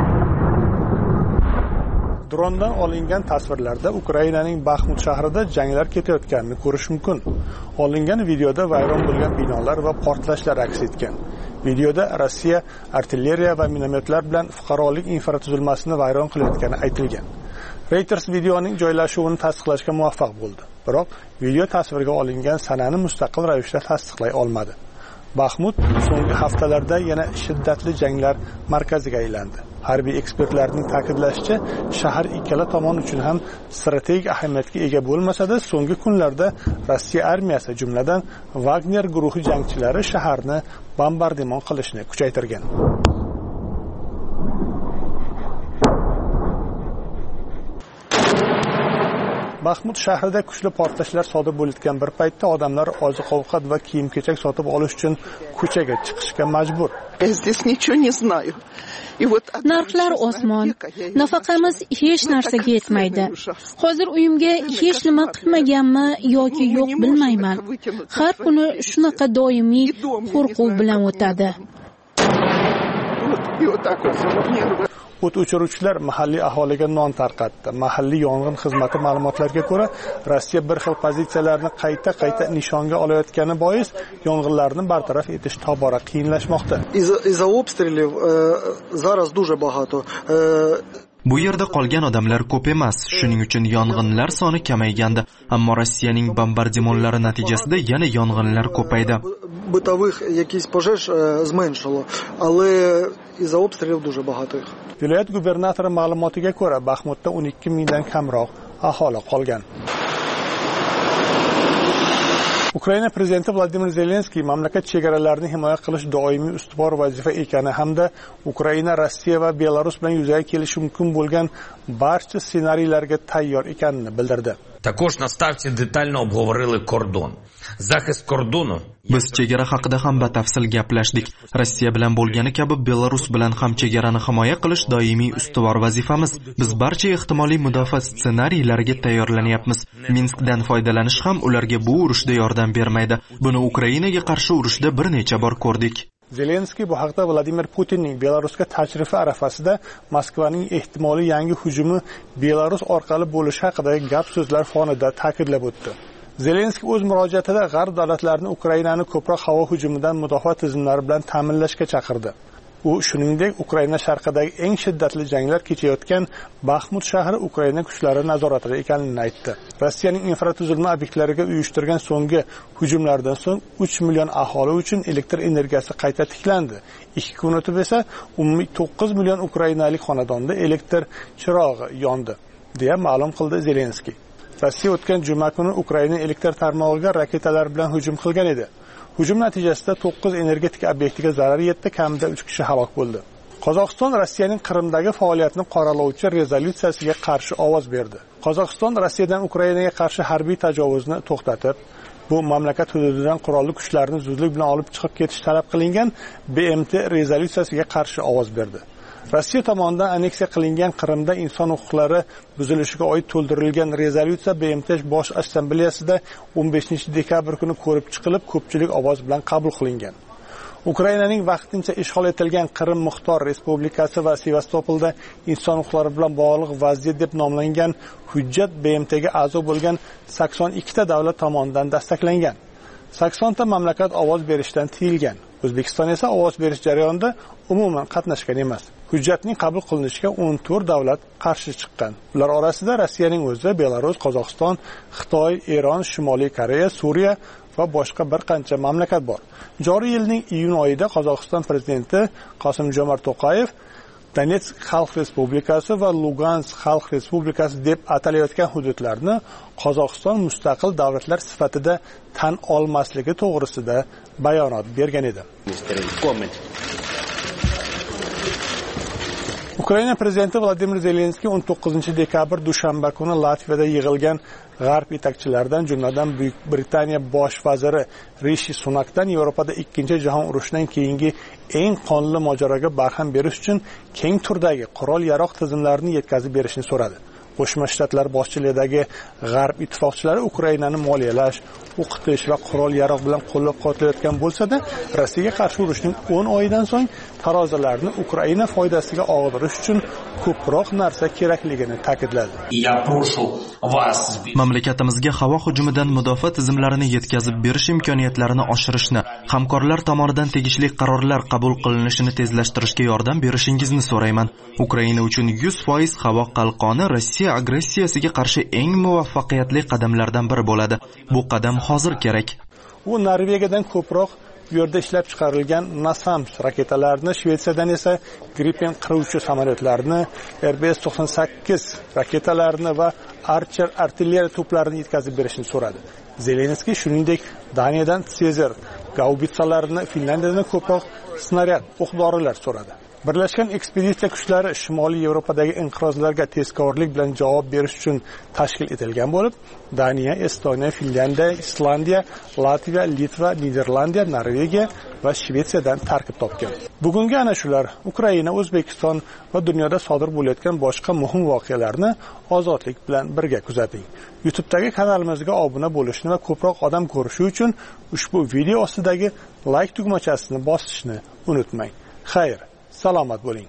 Drondan olingan tasvirlarda Ukrainaning Baxmut shahrida janglar ketayotganini ko'rish mumkin. Olingan videoda vayron bo'lgan binolar va portlashlar aks etgan. Videoda Rossiya artilleriya va minometlar bilan fuqarolik infratuzilmasini vayron qilayotgani aytilgan. Reuters videoning joylashuvini tasdiqlashga muvaffaq bo'ldi. Biroq video tasvirga olingan sanani mustaqil ravishda tasdiqlay olmadi. Baxmut so'nggi haftalarda yana shiddatli janglar markaziga aylandi. Harbiy ekspertlarning ta'kidlashicha, shahar ikkala tomon uchun ham strategik ahamiyatga ega bo'lmasa-da, so'nggi kunlarda Rossiya armiyasi, jumladan Wagner guruhi jangchilari shaharni bombardimon qilishni kuchaytirgan. Baxmut shahrida kuchli portlashlar sodir bo'layotgan bir paytda odamlar oziq-ovqat va kiyim-kechak sotib olish uchun ko'chaga chiqishga majbur. Я здесь ничего не знаю. Narxlar osmon. Nafaqamiz hech narsaga yetmaydi. Hozir uyimga hech nima qilmaganmi yoki yo'q bilmayman. Har kuni shunaqa doimiy qo'rquv bilan o'tadi. O't o'chiruvchilar mahalliy aholiga non tarqatdi. Mahalliy yong'in xizmati ma'lumotlariga ko'ra, Rossiya bir xil pozitsiyalarni qayta nishonga olayotgani bois yong'inlarni bartaraf etish tobora qiyinlashmoqda. Из-за обстрелов зараз дуже багато. Bu yerda qolgan odamlar ko'p emas, shuning uchun yong'inlar soni kamaygandi, ammo Rossiyaning bombardimonlari natijasida yana yong'inlar ko'paydi. Бытових якісь пожеж зменшило, але из-за обстрелів дуже багато їх. Viloyat gubernatori ma'lumotiga ko'ra, Baxmutda 12 mingdan kamroq aholi qolgan. Ukraina prezidenti Vladimir Zelenskiy mamlakat chegaralarini himoya qilish doimiy ustuvor vazifa ekani hamda Ukraina, Rossiya va Belarus bilan yuzaga kelishi mumkin bo'lgan barcha ssenariylarga tayyor ekanini bildirdi. Також на ставці детально обговорили кордон. Захист кордону. Biz chegara haqida ham batafsil gaplashdik. Rossiya bilan bo'lgani kabi Belarus bilan ham chegarani himoya qilish doimiy ustuvor vazifamiz. Biz barcha ehtimoliy mudofaa ssenariylariga tayyorlanyapmiz. Minskdan foydalanish ham ularga bu urushda yordam bermaydi. Buni Ukrainaga qarshi urushda bir necha bor ko'rdik. Zelenskiy bu haqda Vladimir Putinning Belarusga tashrifi arafasida Moskvaning ehtimoliy yangi hujumi Belarus orqali bo'lishi haqidagi gap-so'zlar fonida ta'kidlab o'tdi. Zelenskiy o'z murojaatida G'arb davlatlarini Ukrainani ko'proq havo hujumidan mudofaa tizimlari bilan ta'minlashga chaqirdi. U shuningdek Ukraina sharqidagi eng shiddatli janglar kechayotgan Baxmut shahri Ukraina kuchlari nazoratida ekanini aytdi. Rossiyaning infratuzilma obyektlariga uyushtirgan so'nggi hujumlardan so'ng 3 million aholi uchun elektr energiyasi qayta tiklandi. 2 kun o'tib esa umumiy 9 million ukrainalik xonadonda elektr chirog'i yondi, deya ma'lum qildi Zelenskiy. Rossiya o'tgan juma kuni Ukraina elektr tarmog'iga raketalar bilan hujum qilgan edi. Hujum natijasida 9 energetik obyektiga zarar yetdi, kamida 3 kishi halok bo'ldi. Qozog'iston Rossiyaning Qrimdagi faoliyatini qoralovchi rezolyutsiyasiga qarshi ovoz berdi. Qozog'iston Rossiyadan Ukrainaga qarshi harbiy tajovuzni to'xtatib, bu mamlakat hududidan qurolli kuchlarni zudlik bilan olib chiqib ketish talab qilingan BMT rezolyutsiyasiga qarshi ovoz berdi. Rossiya tomonidan aneksiya qilingan Qrimda inson huquqlari buzilishiga oid to'ldirilgan rezolyutsiya BMT Bosh Assambleyasida 15-dekabr kuni ko'rib chiqilib, ko'pchilik ovoz bilan qabul qilingan. Ukrainaning vaqtincha ishg'ol etilgan Qrim Muxtor Respublikasi va Sevastopolda inson huquqlari bilan bog'liq vaziyat deb nomlangan hujjat BMTga a'zo bo'lgan 82 ta davlat tomonidan dastaklangan. 80 ta mamlakat ovoz berishdan tiyilgan. O'zbekiston esa ovoz berish jarayonida umuman qatnashgan emas. Hujjatning qabul qilinishiga 14 davlat qarshi chiqqan. Ular orasida Rossiyaning o'zi, Belarus, Qozog'iston, Xitoy, Eron, Shimoliy Koreya, Suriya va boshqa bir qancha mamlakat bor. Joriy yilning iyun oyida Qozog'iston prezidenti Qosim-Jomart To'qayev Donetsk Xalq Respublikasi va Lugansk Xalq Respublikasi deb atalayotgan hududlarni Qozog'iston mustaqil davlatlar sifatida tan olmasligi to'g'risida bayonot bergan edi. Ukraina prezidenti Vladimir Zelenskiy 19-dekabr dushanba kuni Latviyada yig'ilgan G'arb yetakchilaridan, jumladan Buyuk Britaniya bosh vaziri Rishi Sunakdan Yevropada 2-jahon urushidan keyingi eng qonli mojaroga barham berish uchun keng turdagi qurol-yaroq tizimlarini yetkazib berishni so'radi. Qo'shma Shtatlar boshchiligidagi G'arb ittifoqchilari Ukrainani moliyalash, o'qitish va qurol-yaroq bilan qo'llab-quvvatlayotgan bo'lsa-da, Rossiyaga qarshi urushning 10 oyidan so'ng tarozilarni Ukraina foydasiga og'dirish uchun ko'proq narsa kerakligini ta'kidladi. Mamlakatimizga havo hujumidan mudofaa tizimlarini yetkazib berish imkoniyatlarini oshirishni, hamkorlar tomonidan tegishli qarorlar qabul qilinishini tezlashtirishga yordam berishingizni so'rayman. Ukraina uchun 100% havo qalqoni Rossiya agressiyasiga qarshi eng muvaffaqiyatli qadamlardan biri bo'ladi. Bu qadam hozir kerak. U Norvegiyadan ko'proq bu yerda ishlab chiqarilgan NASAMS raketalarini, Shvetsiyadan esa Gripen qiruvchi samolyotlarini, RBS-98 raketalarini va Archer artilleriya to'plarini yetkazib berishni so'radi. Zelenskiy shuningdek Daniyadan Caesar gaubitsalarini, Finlandiyadan ko'proq snaryad, o'q-dorilar so'radi. Birlashgan ekspeditsiya kuchlari Shimoliy Yevropadagi inqirozlarga tezkorlik bilan javob berish uchun tashkil etilgan bo'lib, Daniya, Estoniya, Finlandiya, Islandiya, Latviya, Litva, Niderlandiya, Norvegiya va Shvetsiyadan tarkib topgan. Bugungi ana shular Ukraina, O'zbekiston va dunyoda sodir bo'layotgan boshqa muhim voqealarni ozodlik bilan birga kuzating. YouTube'dagi kanalimizga obuna bo'lishni va ko'proq odam ko'rishi uchun ushbu video ostidagi like tugmachasini bosishni unutmang. Xayr, salomat bo'ling.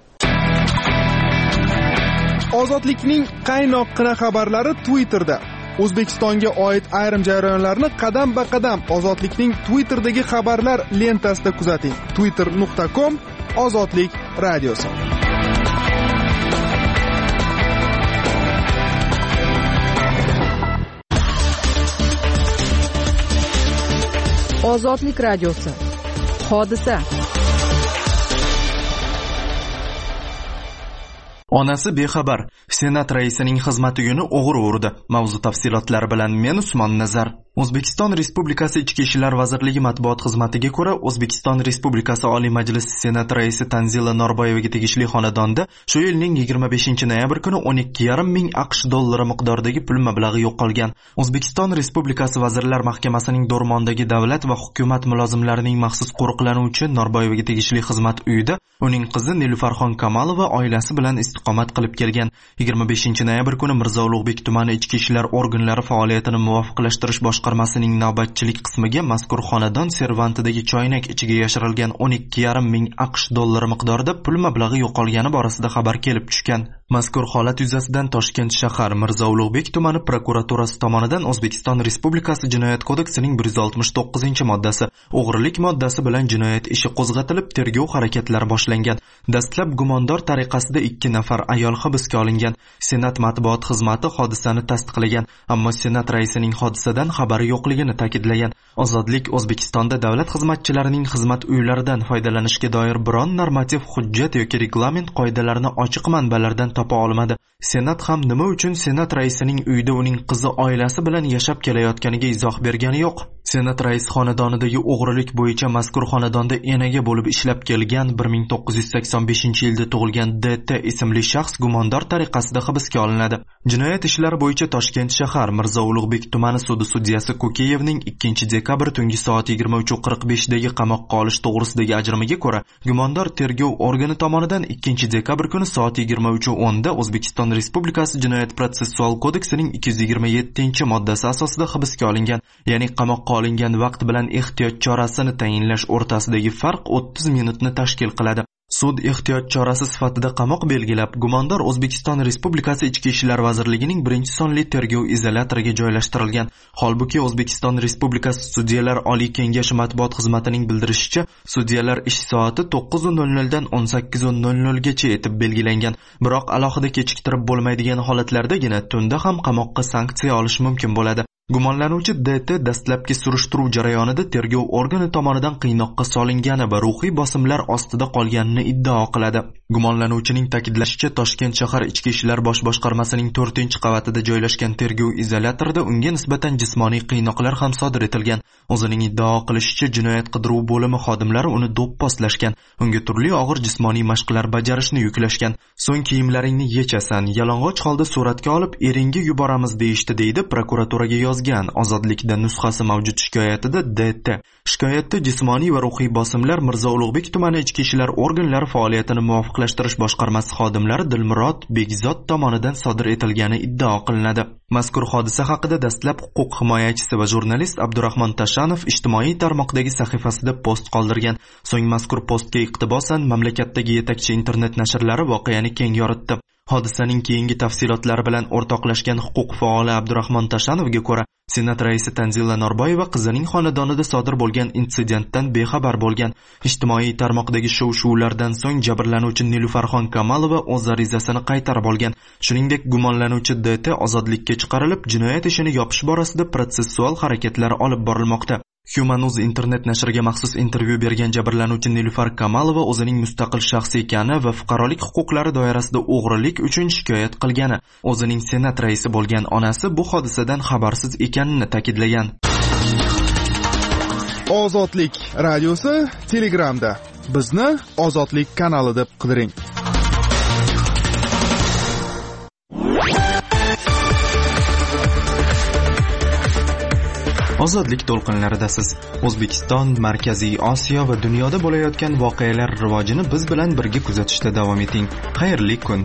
Ozodlikning qaynoqqina xabarlari Twitterda. O'zbekistonga oid ayrim jarayonlarni qadam-ba-qadam Ozodlikning Twitter'dagi xabarlar lentasida kuzating. twitter.com/ozodlik radiosi. Ozodlik radiosi. Hodisa. Onasi bexabar. Senat raisining xizmat uyini o'g'ri urdi. Mavzu tafsilotlari bilan men Usmon Nazar. O'zbekiston Respublikasi Ichki ishlar vazirligi matbuot xizmatiga ko'ra, O'zbekiston Respublikasi Oliy Majlisi Senat raisi Tanzila Norboyevaga tegishli xonadonda shu yilning 25-noyabr kuni 12,5 ming AQSh dollari miqdoridagi pul mablag'i yo'qolgan. O'zbekiston Respublikasi Vazirlar Mahkamasining Do'rmondagi davlat va hukumat mulozimlarining maxsus qo'riqlanuvchi Norboyevaga tegishli xizmat uyida uning qizi Nilufarxon Kamalova oilasi bilan istiqomat qilib kelgan. 25-noyabr kuni Mirzo Ulug'bek tumani ichki ishlar organlari faoliyatini muvofiqlashtirish boshqarmasining navbatchilik qismiga mazkur xonadon servantidagi choynak ichiga yashirilgan 12,5 ming AQSh dollari miqdorida pul mablag'i yo'qolgani borasida xabar kelib tushgan. Mazkur holat yuzasidan Toshkent shahar Mirzo Ulug'bek tumani prokuraturasi tomonidan O'zbekiston Respublikasi Jinoyat kodeksining 169-moddasi, o'g'rilik moddasi bilan jinoyat ishi qo'zg'atilib, tergov harakatlari boshlangan. Dastlab gumondor tariqasida 2 nafar ayol hibsga olingan. Senat matbuot xizmati hodisani tasdiqlagan, ammo Senat raisining hodisadan xabari yo'qligini ta'kidlagan. Ozodlik O'zbekistonda davlat xizmatchilarining xizmat uylaridan foydalanishga doir biron normativ hujjat yoki reglament qoidalarini ochiq manbalardan topa olmadi. Senat ham nima uchun Senat raisining uyida uning qizi oilasi bilan yashab kelayotganiga izoh bergani yo'q. Senat rais xonadonidagi o'g'rilik bo'yicha mazkur xonadonda enaga bo'lib ishlab kelgan 1985-yilda tug'ilgan DT ismli shaxs gumondor tariqasida hibsga olinadi. Jinoyat ishlari bo'yicha Toshkent shahar Mirzo Ulug'bek tumani sudi sudyasi Kokeyevning 2-dekabr tungi soat 23:45dagi qamoqqa olish to'g'risidagi ajrimiga ko'ra, gumondor tergov organi tomonidan 2-dekabr kuni soat 23:10da O'zbekiston Respublikasi Jinoyat protsessual kodeksining 227-moddasi asosida hibsga olingan, ya'ni qamoqqa olingan vaqt bilan ehtiyot chorasini tayinlash o'rtasidagi farq 30 minutni tashkil qiladi. Sud ehtiyot chorasi sifatida qamoq belgilab, gumondor O'zbekiston Respublikasi Ichki ishlar vazirligining 1-sonli tergov izolyatoriga joylashtirilgan. Holbuki O'zbekiston Respublikasi Sudyalar Oliy Kengashi matbuot xizmatining bildirishicha, sudyalar ish soati 9:00 dan 18:00 gacha etib belgilangan. Biroq alohida kechiktirib bo'lmaydigan holatlardagina tunda ham qamoqqa sanksiya olish mumkin bo'ladi. Gumonlanuvchi DT dastlabki surishtiruv jarayonida tergov organi tomonidan qiynoqqa solingani va ruhiy bosimlar ostida qolganini iddao qiladi. Gumonlanuvchining ta'kidlashicha, Toshkent shahar Ichki ishlar bosh boshqarmasining 4-qavatida joylashgan tergov izolyatorida unga nisbatan jismoniy qiynoqlar ham sodir etilgan. O'zining iddao qilishicha, jinoyat qidiruv bo'limi xodimlari uni do'pposlashgan, unga turli og'ir jismoniy mashqlar bajarishni yuklashgan. So'ng kiyimlaringni yechasan, yalang'och holda suratga olib, eringga yuboramiz deyishdi, deydi prokuraturaga yozgan Ozodlikda nusxasi mavjud shikoyatida DT. Shikoyatda jismoniy va ruhiy bosimlar Mirzo Ulug'bek tumani ichki ishlar organlari faoliyatini muvofiqlashtirish boshqarmasi xodimlari Dilmurod Begzod tomonidan sodir etilgani iddao qilinadi. Mazkur hodisa haqida dastlab huquq himoyachisi va jurnalist Abdurahmon Tashanov ijtimoiy tarmoqdagi sahifasida post qoldirgan. So'ng mazkur postga iqtibosan mamlakatdagi yetakchi internet nashrlari voqeani keng yoritdi. Hodisaning keyingi tafsilotlari bilan o'rtoqlashgan huquq faoli Abdurahmon Tashanovga ko'ra, Senat raisi Tanzila Norboyeva qizining xonadonida sodir bo'lgan insidentdan bexabar bo'lgan. Ijtimoiy tarmoqdagi shov-shuvlardan so'ng jabrlanuvchi Nilufarxon Kamalova o'z arizasini qaytarib olgan. Shuningdek, gumonlanuvchi DT ozodlikka chiqarilib, jinoyat ishini yopish borasida protsessual harakatlar olib borilmoqda. Humanuz internet nashriga maxsus intervyu bergan jabrlanuvchi Nilufar Kamalova o'zining mustaqil shaxs ekani va fuqarolik huquqlari doirasida o'g'rilik uchun shikoyat qilgani, o'zining Senat raisi bo'lgan onasi bu hodisadan xabarsiz ekanini ta'kidlagan. Ozodlik radiosi Telegramda. bizni Ozodlik kanali deb qidiring. Ozodlik to'lqinlaridasiz. O'zbekiston, Markaziy Osiyo va dunyoda bo'layotgan voqealar rivojini biz bilan birga kuzatishda davom eting. Xayrli kun.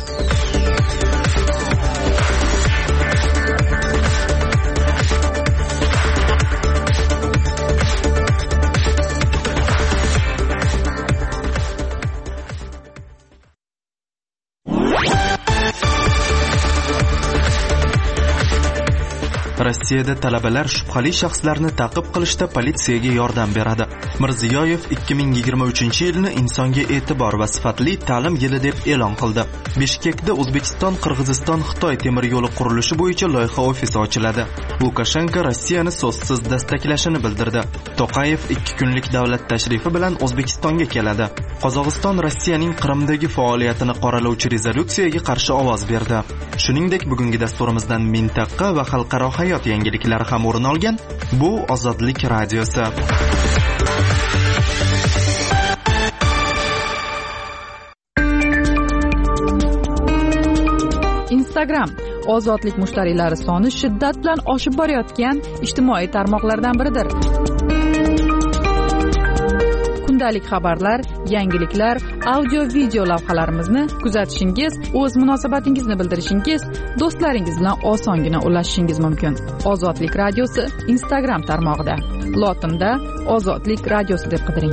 Rossiyada talabalar shubhali shaxslarni ta'qib qilishda politsiyaga yordam beradi. Mirziyoyev 2023-yilni insonga e'tibor va sifatli ta'lim yili deb e'lon qildi. Bishkekda O'zbekiston, Qirg'iziston, Xitoy temir yo'li qurilishi bo'yicha loyiha ofisi ochiladi. Lukashenko Rossiyani so'zsiz dastaklashini bildirdi. To'qayev 2 kunlik davlat tashrifi bilan O'zbekistonga keladi. Qozog'iston Rossiyaning Qrimdagi faoliyatini qoralovchi rezolyutsiyaga qarshi ovoz berdi. Shuningdek, bugungi dasturimizdan mintaqa va xalqaro hayot yangiliklari ham o'rin olgan. Bu Ozodlik radiosi. Instagram ozodlik mushtariylari soni shiddat bilan oshib borayotgan ijtimoiy tarmoqlardan biridir. Kundalik xabarlar, yangiliklar, audio-video lavhalarimizni kuzatishingiz, o'z munosabatingizni bildirishingiz, do'stlaringiz bilan osongina ulashishingiz mumkin. Ozodlik radiosi Instagram tarmog'ida. Lotinda Ozodlik radiosi deb qidiring.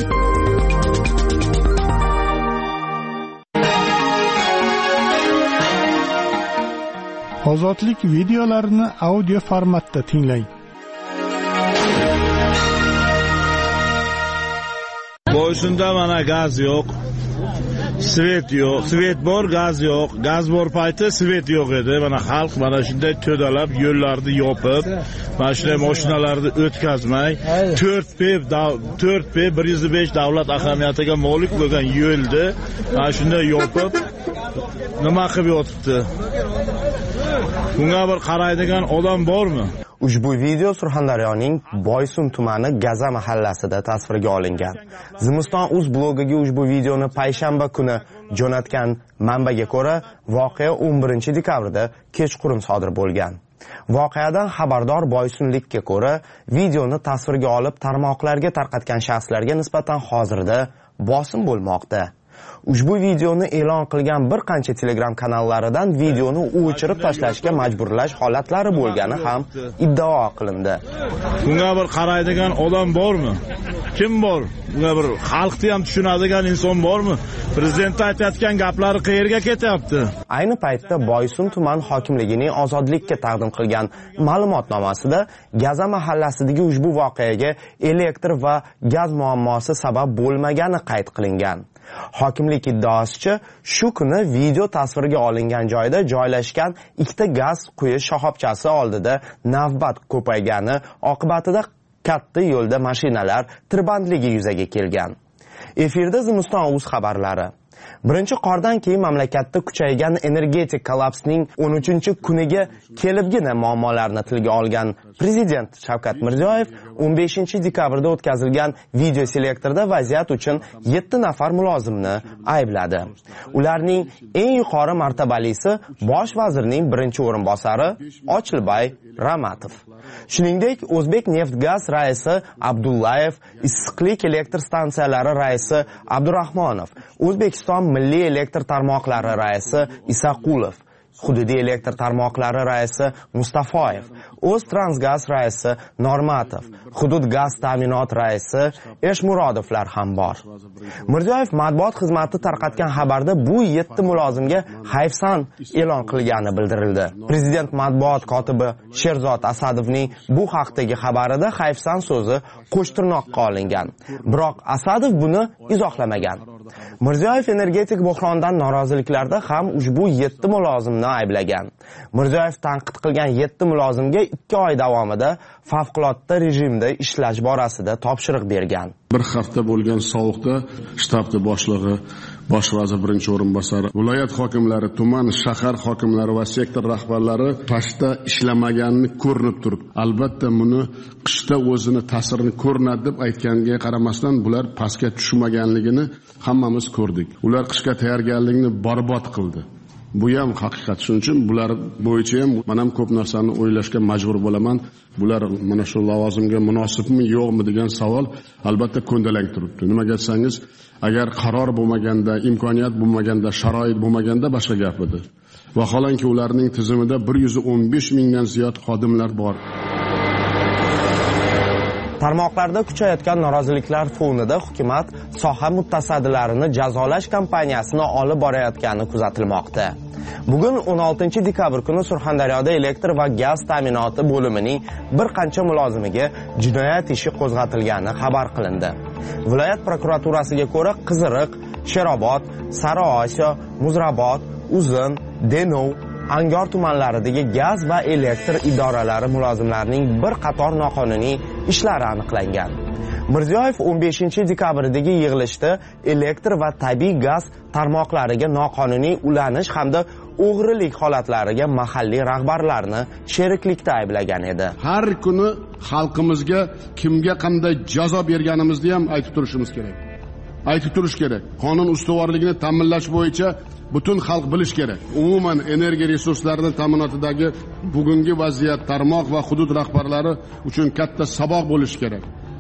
Ozodlik videolarini audio formatda tinglang. Boysunda mana gaz yo'q, svet yo'q, svet bor, gaz yo'q, gaz bor payti svet yo'q edi. Mana xalq mana shunday to'dalab yo'llarni yopib, mana shunday mashinalarni o'tkazmay, 4P 105 davlat ahamiyatiga molik bo'lgan yo'lni mana shunday yopib nima qilib yotibdi? Bunga bir qaraydigan odam bormi? Ushbu video Surxondaryoning Boysun tumani Gaza mahallasida tasvirga olingan. Zimiston.uz blogiga ushbu videoni payshanba kuni jo'natgan manbaga ko'ra, voqea 11 dekabrda kechqurun sodir bo'lgan. Voqeadan xabardor boysunlikka ko'ra, videoni tasvirga olib tarmoqlarga tarqatgan shaxslarga nisbatan hozirda bosim bo'lmoqda. Ushbu videoni e'lon qilgan bir qancha Telegram kanallaridan videoni o'chirib tashlashga majburlash holatlari bo'lgani ham iddao qilindi. Bunga bir qaraydigan odam bormi? Kim bor? Bunga bir xalqni ham tushunadigan inson bormi? Prezident aytayotgan gaplari qayerga ketyapti? Ayni paytda Boysun tuman hokimligining Ozodlikka taqdim qilgan ma'lumotnomasida Gaza mahallasidagi ushbu voqeaga elektr va gaz muammosi sabab bo'lmagani qayd qilingan. Hokimlik iddaosicha, shu kuni video tasvirga olingan joyda joylashgan ikkita gaz quyish shoxobchasi oldida navbat ko'paygani oqibatida katta yo'lda mashinalar tirbandligi yuzaga kelgan. Efirda Zimiston.uz xabarlari. Birinchi qordan keyin mamlakatda kuchaygan energetik kollapsning 13-kuniga kelibgina muammolarni tilga olgan Prezident Shavkat Mirziyoyev 15 dekabrda o'tkazilgan video selektorda vaziyat uchun 7 nafar mulozimni aybladi. Ularning eng yuqori martabalisi bosh vazirning birinchi o'rinbosari Ochilbay Ramatov. Shuningdek, O'zbek Neftgaz raisi Abdullayev, Issiqlik elektr stansiyalari raisi Abdurahmonov, O'zbekiston Milliy elektr tarmoqlari raisi Isaqulov, Hududiy elektr tarmoqlari raisi Mustafoyev, O'ztransgaz raisi Normatov, Hudud gaz ta'minot raisi Eshmurodovlar ham bor. Mirziyoyev matbuot xizmati tarqatgan xabarda bu 7 mulozimga hayfsan e'lon qilgani bildirildi. Prezident matbuot kotibi Sherzod Asadovning bu haqdagi xabarida hayfsan so'zi qo'shtirnoqqa olingan. Biroq Asadov buni izohlamagan. Mirziyoyev energetik buhrondan noroziliklarda ham ushbu 7 mulozimni ayblagan. Mirziyoyev tanqid qilgan 7 mulozimga 2 oy davomida favqulodda rejimda ishlash borasida topshiriq bergan. bir hafta bo'lgan sovuqda shtabni boshlig'i, bosh vazir birinchi o'rinbosari, viloyat hokimlari, tuman, shahar hokimlari va sektor rahbarlari pastda ishlamaganini ko'rinib turibdi. Albatta buni qishda o'zini ta'sirini ko'rinadi deb aytganiga qaramasdan bular pastga tushmaganligini hammamiz ko'rdik. Ular qishga tayyorgarlikni barbod qildi. Bu ham haqiqat. Shuning uchun bular bo'yicha ham men ham ko'p narsani o'ylashga majbur bo'laman. Bular mana shu lavozimga munosibmi, yo'qmi degan savol albatta ko'ndalang turibdi. Nimaga desangiz, agar qaror bo'lmaganda, imkoniyat bo'lmaganda, sharoit bo'lmaganda boshqa gap edi. Vaholanki ularning tizimida 115 mingdan ziyod xodimlar bor. Tarmoqlarda kuchayotgan noroziliklar fonida hukumat soha mutasaddilarini jazolash kampaniyasini olib borayotgani kuzatilmoqda. Bugun 16 dekabr kuni Surxondaryoda elektr va gaz ta'minoti bo'limining bir qancha mulozimiga jinoyat ishi qo'zg'atilgani xabar qilindi. Viloyat prokuraturasiga ko'ra Qiziriq, Sherobod, Sariosiyo, Muzrabot, Uzun, Denov, Angor tumanlaridagi gaz va elektr idoralari mulozimlarining bir qator noqonuniy ishlari aniqlangan. Mirziyoyev 15 dekabrdagi yig'ilishda elektr va tabiiy gaz tarmoqlariga noqonuniy ulanish hamda o'g'rilik holatlariga mahalliy rahbarlarni sheriklikda ayblagan edi. Har kuni xalqimizga kimga qanday jazo berganimizni ham aytib turishimiz kerak. Aytib turish kerak. Qonun ustuvorligini ta'minlash bo'yicha butun xalq bilish kerak. Umuman energiya resurslarini ta'minotidagi bugungi vaziyat tarmoq va hudud rahbarlari uchun katta saboq bo'lishi kerak.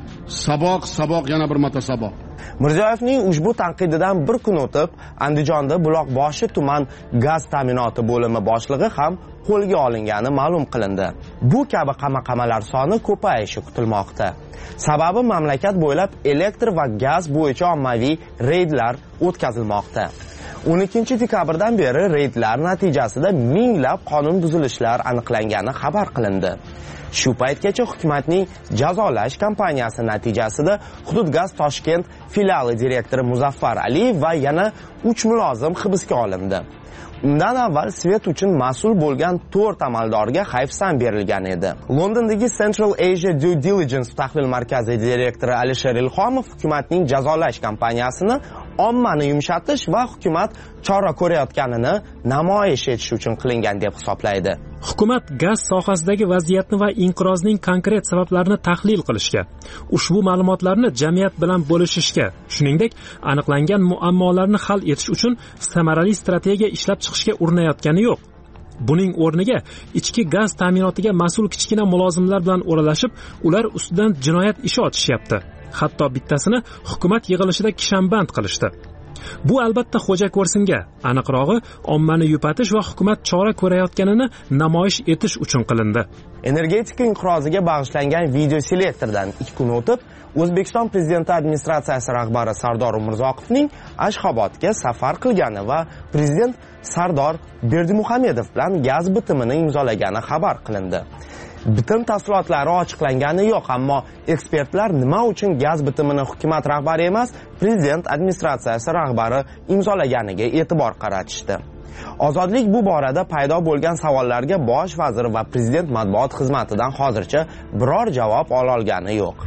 Saboq yana bir marta saboq. Mirziyoyevning ushbu tanqididan bir kun o'tib, Andijonda Buloqboshi tuman gaz ta'minoti bo'limi boshlig'i ham qo'lga olingani ma'lum qilindi. Bu kabi qamoqxonalar soni ko'payishi kutilmoqda. Sababi mamlakat bo'ylab elektr va gaz bo'yicha ommaviy reydlar o'tkazilmoqda. 12 dekabrdan beri reydlar natijasida minglab qonun buzilishlar aniqlangani xabar qilindi. Shu paytgacha hukumatning jazolash kampaniyasi natijasida Hudud gaz Toshkent filiali direktori Muzaffar Aliyev va yana 3 mulozim hibsga olindi. Undan avval svet uchun mas'ul bo'lgan 4 amaldorga hayfsan berilgan edi. Londondagi Central Asia Due Diligence tahlil markazi direktori Alisher Ilhomov hukumatning jazolash kampaniyasini ommani yumshatish va hukumat chora ko'rayotganini namoyish etish uchun qilingan deb hisoblaydi. Hukumat gaz sohasidagi vaziyatni va inqirozning konkret sabablarini tahlil qilishga, ushbu ma'lumotlarni jamiyat bilan bo'lishishga, shuningdek, aniqlangan muammolarni hal etish uchun samarali strategiya ishlab chiqishga urinayotgani yo'q. Buning o'rniga ichki gaz ta'minotiga mas'ul kichkina mulozimlar bilan o'ralashib, ular ustidan jinoyat ishi ochishyapti. Hatto bittasini hukumat yig'ilishida kishanband qilishdi. Bu albatta xo'ja ko'rsinga, aniqrog'i ommani yupatish va hukumat chora ko'rayotganini namoyish etish uchun qilindi. Energetika inqiroziga bag'ishlangan video selektordan 2 kun o'tib, O'zbekiston Prezidenti administratsiyasi rahbari Sardor Umurzoqovning Ashxobodga safar qilgani va prezident Sardor Berdimuhamedov bilan gaz bitimini imzolagani xabar qilindi. Bitim tafsilotlari ochiqlangani yo'q, ammo ekspertlar nima uchun gaz bitimini hukumat rahbari emas, prezident administratsiyasi rahbari imzolaganiga e'tibor qaratishdi. Ozodlik bu borada paydo bo'lgan savollarga bosh vazir va prezident matbuot xizmatidan hozircha biror javob ola olgani yo'q.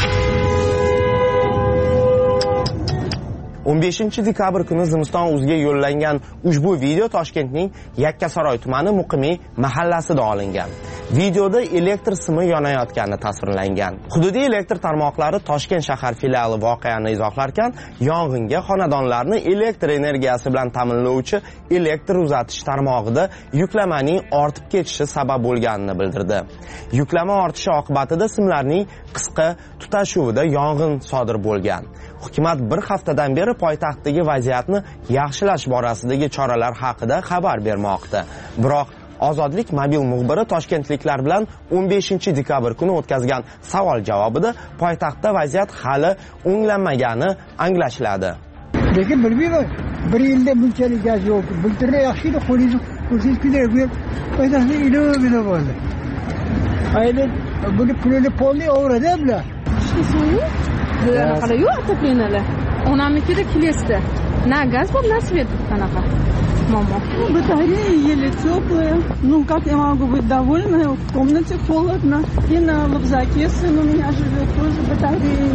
15 dekabr kuni Zimiston o'ziga yo'llangan ushbu video Toshkentning Yakkasaroy tumani Muqimiy mahallasida olingan. Videoda elektr simi yonayotgani tasvirlangan. Hududiy elektr tarmoqlari Toshkent shahar filiali voqeani izohlarkan, yong'inga xonadonlarni elektr energiyasi bilan ta'minlovchi elektr uzatish tarmog'ida yuklamaning ortib ketishi sabab bo'lganini bildirdi. Yuklama ortishi oqibatida simlarning qisqa tutashuvida yong'in sodir bo'lgan. Hukumat bir haftadan beri poytaxtdagi vaziyatni yaxshilash borasidagi choralar haqida xabar bermoqda. Biroq Ozodlik mobil muxbiri toshkentliklar bilan 15 dekabr kuni o'tkazgan savol javobida poytaxtda vaziyat hali o'nglanmagani anglashiladi. Lekin bilmayman, bir yilda bunchalik gaz yo'q. Bultirda yaxshi edi, qo'lingizni ko'rsangiz kerak. Poytaxtda ilova bo'ldi. Ayni buni pulini polni o'rada bular. Bular yo'q to'planadi. Onamnikida kelesda. На газ был, на свет qanaqa. Мама. Батарея еле теплая. Ну, как я могу быть довольна? В комнате холодно. И на Лобзаке сын у меня живет, тоже батарея.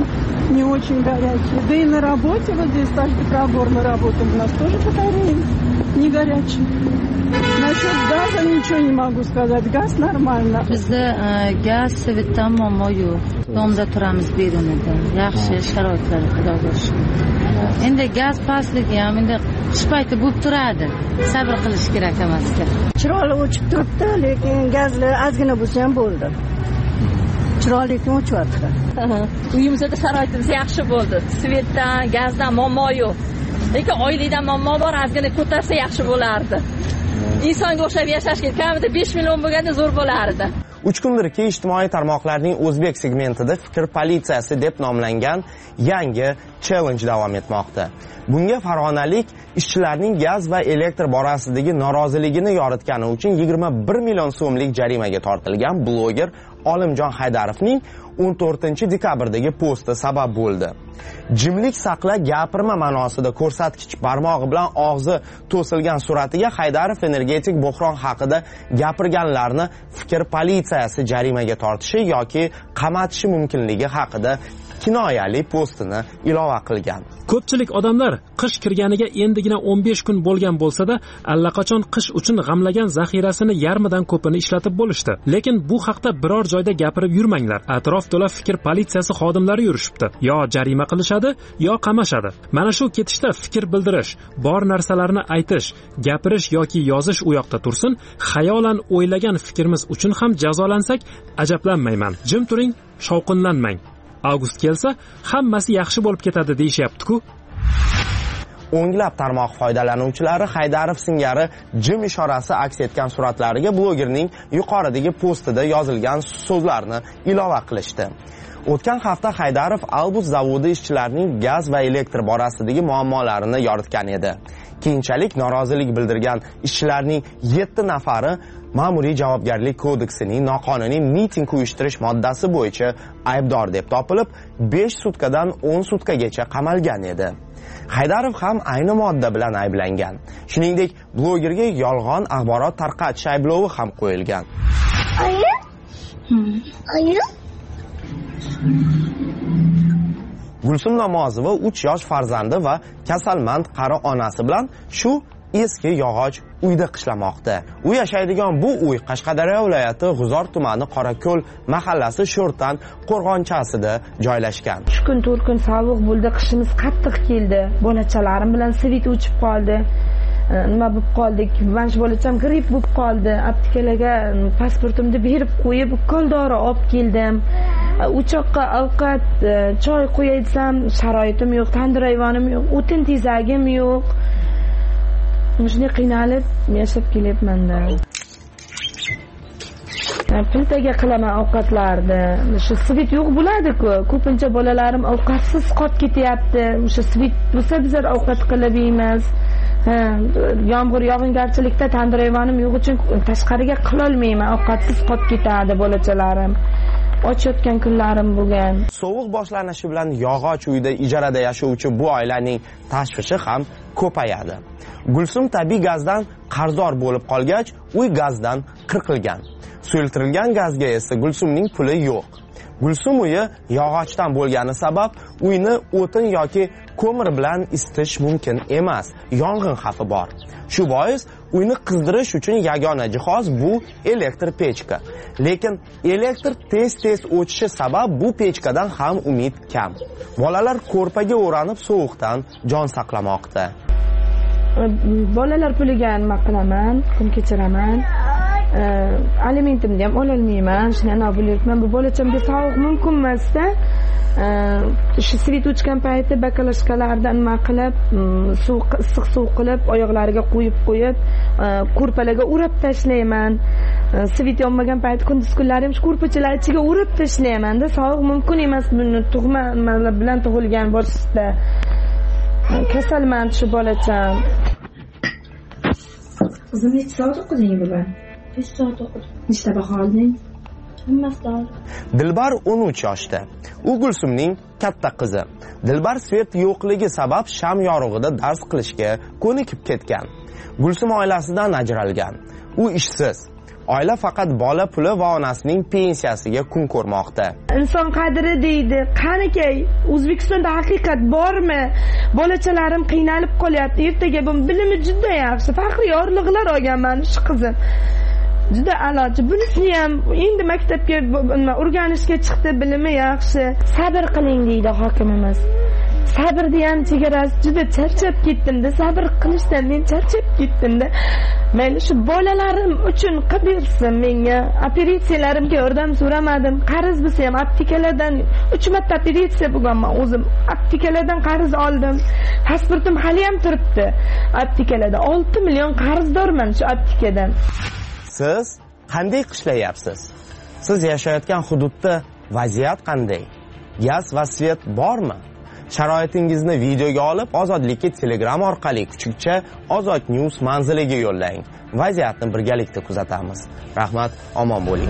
не очень горячие. Да и на работе, вот здесь каждый пробор мы работаем, у нас тоже батареи не горячие. Насчет газа nичего не могу сказать. Gaz нормально. Bizda gaz svitdan muammo yo'q. Domda turamiz beriladi. Yaxshi sharoitlar xudoga shukr. Endi gaz pastligi ham endi qish payti bo'lib turadi. Sabr qilish kerak emasda. Chiroqli o'chib turibdi, lekin gazlar ozgina bo'lsa ham bo'ldi. Chiroqlikni o'chyapti. Uyimizda sharoitimiz yaxshi bo'ldi. Svetdan, gazdan muammo yo'q. Lekin oylikdan muammo bor, ozgina ko'tarsa yaxshi bo'lardi. Insonga o'xshab yashashga kamida 5 million bo'lganda zo'r bo'lardi. 3 kundirki ijtimoiy tarmoqlarning o'zbek segmentida fikr politsiyasi deb nomlangan yangi challenge davom etmoqda. Bunga farg'onalik ishchilarning gaz va elektr borasidagi noroziligini yoritgani uchun 21 million so'mlik jarimaga tortilgan bloger Olimjon Haydarovning 14 dekabrdagi posti sabab bo'ldi. Jimlik saqla, gapirma ma'nosida ko'rsatkich barmog'i bilan og'zi to'silgan suratiga Haydarov energetik bo'hron haqida gapirganlarni fikr politsiyasi jarimaga tortishi yoki qamatishi mumkinligi haqida kinoyali postini ilova qilgan. Ko'pchilik odamlar qish kirganiga endigina 15 kun bo'lgan bo'lsa-da, allaqachon qish uchun g'amlagan zaxirasini yarmidan ko'pini ishlatib bo'lishdi. Lekin bu haqda biror joyda gapirib yurmanglar. Atrof to'la fikr politsiyasi xodimlari yurishibdi. Yo jarima qilishadi, yo qamashadi. Mana shu ketishda fikr bildirish, bor narsalarni aytish, gapirish yoki yozish u yoqda tursin, xayolan o'ylagan fikrimiz uchun ham jazolansak, ajablanmayman. Jim turing, shovqinlanmang. Avgust kelsa, hammasi yaxshi bo'lib ketadi deyishyapti-ku. O'nglab tarmoq foydalanuvchilari Haydarov singari jim ishorasi aks etgan suratlariga blogerning yuqoridagi postida yozilgan so'zlarni ilova qilishdi. O'tgan hafta Haydarov Albus zavodi ishchilarining gaz va elektr borasidagi muammolarini yoritgan edi. Keyinchalik norozilik bildirgan ishchilarning 7 nafari Ma'muriy javobgarlik kodeksining noqonuniy miting uyushtirish moddasi bo'yicha aybdor deb topilib, 5 sutkadan 10 sutkagacha qamalgan edi. Haydarov ham ayni modda bilan ayblangan. Shuningdek, blogerga yolg'on axborot tarqatish ayblovi ham qo'yilgan. Gulsum Namozova 3 yosh farzandi va kasalmand qari onasi bilan shu eski yog'och uyda qishlamoqda. U yashaydigan bu uy Qashqadaryo viloyati G'uzor tumani Qorako'l mahallasi Sho'rtan qo'rg'onchasida joylashgan. 3 kun 4 kun sovuq bo'ldi, qishimiz qattiq keldi. Bolachalarim bilan svit o'chib qoldi. Nima bo'lib qoldik? Mana shu bolacham gripp bo'lib qoldi. Aptekalarga pasportimni berib qo'yib, ukoldori olib keldim. Uchoqqa ovqat, choy qo'yay desam, sharoitim yo'q, tandir ayvonim yo'q, o'tin tezagim yo'q. Shunday qiynalib yashab kelyapman-da. Plitaga qilaman ovqatlarni. Shu svit yo'q bo'ladi-ku. Ko'pincha bolalarim ovqatsiz qolib ketyapti. O'sha svit bo'lsa bizlar ovqat qilib yeymiz. Yomg'ir yog'ingarchilikda tandir ayvonim yo'q uchun tashqariga qila olmayman. Ovqatsiz qolib ketadi bolachalarim. Ochayotgan kunlarim bo'lgan. Sovuq boshlanishi bilan yog'och uyda ijarada yashovchi bu oilaning tashvishi ham ko'payadi. Gulsum tabiiy gazdan qarzdor bo'lib qolgach, uy gazdan qirqilgan. Suyultirilgan gazga esa Gulsumning puli yo'q. Gulsum uyi yog'ochdan bo'lgani sabab uyni o'tin yoki ko'mir bilan isitish mumkin emas. Yong'in xavfi bor. Shu bois uyni qizdirish uchun yagona jihoz bu elektr pechka. Lekin elektr tez-tez o'chishi sabab bu pechkadan ham umid kam. Bolalar ko'rpaga o'ranib sovuqdan jon saqlamoqda. Bolalar puliga nima qilaman? Kun kechiraman. Alimentimni ham ola olmayman. Shunday bo'lyapman. Bu bolachamga sovuq mumkin emasda. Shu svit o'chgan payti bakalashkalardan nima qilib, issiq suv qilib, oyoqlariga qo'yib, ko'rpalarga o'rab tashlayman. Svit yonmagan payti kunduz kunlari ham shu ko'rpachalar ichiga o'rab tashlayman-da. Sovuq mumkin emas buni tug'ma bilan tug'ilgan bo'lsa. Kasalmand shu bolacham. Qizim necha soat o'qiding bugun? 5 soat o'qidim. Nechta baho olding? Hammasidan. Dilbar 13 yoshda. U Gulsumning katta qizi. Dilbar svet yo'qligi sabab sham yorug'ida dars qilishga ko'nikib ketgan. Gulsum oilasidan ajralgan. U ishsiz. Oila faqat bola puli va onasining pensiyasiga kun ko'rmoqda. Inson qadri deydi. Qanakay, O'zbekistonda haqiqat bormi? Bolachalarim qiynalib qolyapti. Ertaga bu bilimi juda yaxshi. Faxriy yorliqlar olganman shu qizim. Juda a'lochi. Bunisini ham endi maktabga o'rganishga chiqdi, bilimi yaxshi. Sabr qiling deydi hokimimiz. Sabrni ham chegarasi juda charchab ketdim-da, sabr qilishdan men charchab ketdim-da. Mayli shu bolalarim uchun qilib bersin menga. Operatsiyalarimga yordam so'ramadim. Qarz bo'lsa ham aptekalardan 3 marta operatsiya bo'lganman o'zim. Aptekalardan qarz oldim. Pasportim hali ham turibdi. Aptekalarda 6 million qarzdorman shu aptekadan. Siz qanday qishlayapsiz? Siz yashayotgan hududda vaziyat qanday? Gaz va svet bormi? Sharoitingizni videoga olib, Ozodlikka Telegram orqali kuchukcha Ozod News manziliga yo'llang. Vaziyatni birgalikda kuzatamiz. Rahmat, omon bo'ling.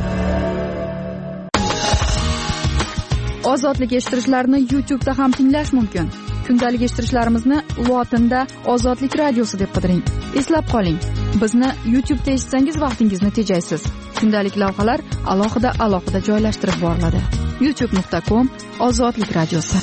Ozodlik eshittirishlarni YouTube'da ham tinglash mumkin. Kundalik eshittirishlarimizni lotinda Ozodlik radiosi deb qidiring. Eslab qoling, bizni YouTube'da eshitsangiz vaqtingizni tejaysiz. Kundalik lavhalar alohida joylashtirib boriladi. youtube.com/Ozodlik radiosi.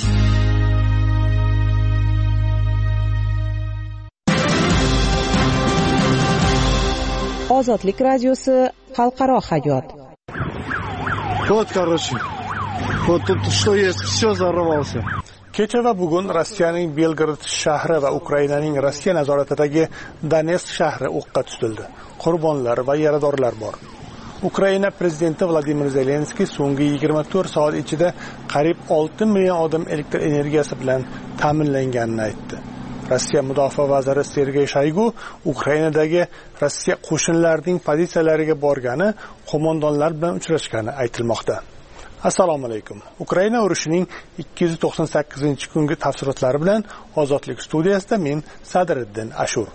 Ozodlik radiosi xalqaro hayot. Вот, короче. Вот тут что есть, все взорвался. Kecha va bugun Rossiyaning Belgrad shahri va Ukrainaning Rossiya nazoratidagi Donetsk shahri o'qqa tutildi. Qurbonlar va yaradorlar bor. Ukraina prezidenti Vladimir Zelenskiy so'nggi 24 soat ichida qariyb 6 million odam elektr energiyasi bilan ta'minlanganini aytdi. Rossiya mudofaa vaziri Sergey Shoygu Ukrainadagi Rossiya qo'shinlarining pozitsiyalariga borgani, qo'mondonlar bilan uchrashgani aytilmoqda. Assalomu alaykum. Ukraina urushining 298-kungi tafsilotlari bilan Ozodlik studiyasida men Sadriddin Ashur.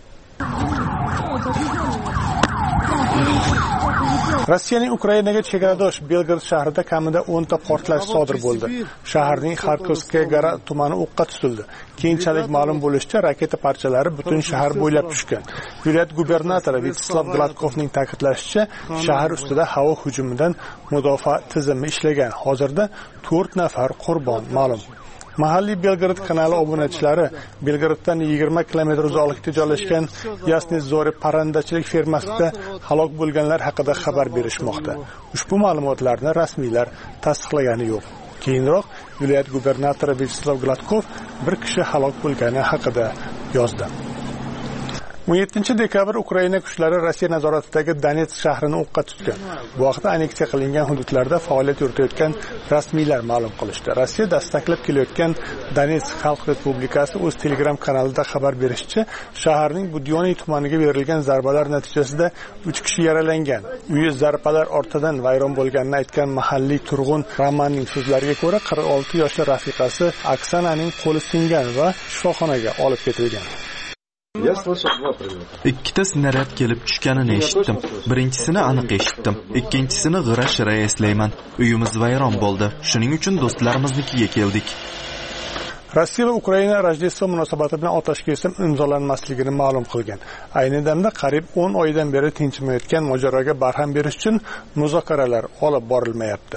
Rossiyaning Ukrainaga chegaradosh Belgrad shahrida kamida 10 ta portlash sodir bo'ldi. Shaharning Kharkovskaya tumani o'qqa tutildi. Keyinchalik ma'lum bo'lishicha, raketa parchalari butun shahar bo'ylab tushgan. Viloyat gubernatori Vyacheslav Gladkovning ta'kidlashicha, shahar ustida havo hujumidan mudofaa tizimi ishlagan. Hozirda 4 nafar qurbon ma'lum. Mahalliy Belgrad kanali obunachilari Belgraddan 20 kilometr uzoqlikda joylashgan Yasny Zori parrandachilik fermasida halok bo'lganlar haqida xabar berishmoqda. Ushbu ma'lumotlarni rasmiylar tasdiqlagani yo'q. Keyinroq viloyat gubernatori Vyacheslav Gladkov bir kishi halok bo'lgani haqida yozdi. 17 dekabr Ukraina kuchlari Rossiya nazoratidagi Donetsk shahrini o'qqa tutgan. Bu vaqtda anneksiya qilingan hududlarda faoliyat yuritayotgan rasmiylar ma'lum qilishdi. Rossiya dastaklab kelayotgan Donetsk Xalq Respublikasi o'z Telegram kanalida xabar berishicha, shaharning Budyoniy tumaniga berilgan zarbalar natijasida 3 kishi yaralangan. Uyi zarbalar ortidan vayron bo'lganini aytgan mahalliy turg'un Romanning so'zlariga ko'ra, 46 yoshli rafiqasi Oksananing qo'li singan va shifoxonaga olib ketilgan. Ikkita snaryad kelib tushganini eshitdim. Birinchisini aniq eshitdim. Ikkinchisini g'ira-shira eslayman. Uyimiz vayron bo'ldi. Shuning uchun do'stlarimiznikiga keldik. Rossiya va Ukraina Rojdestvo munosabati bilan otash kesim imzolanmasligini ma'lum qilgan. Ayni damda qariyb 10 oydan beri tinchimayotgan mojaroga barham berish uchun muzokaralar olib borilmayapti.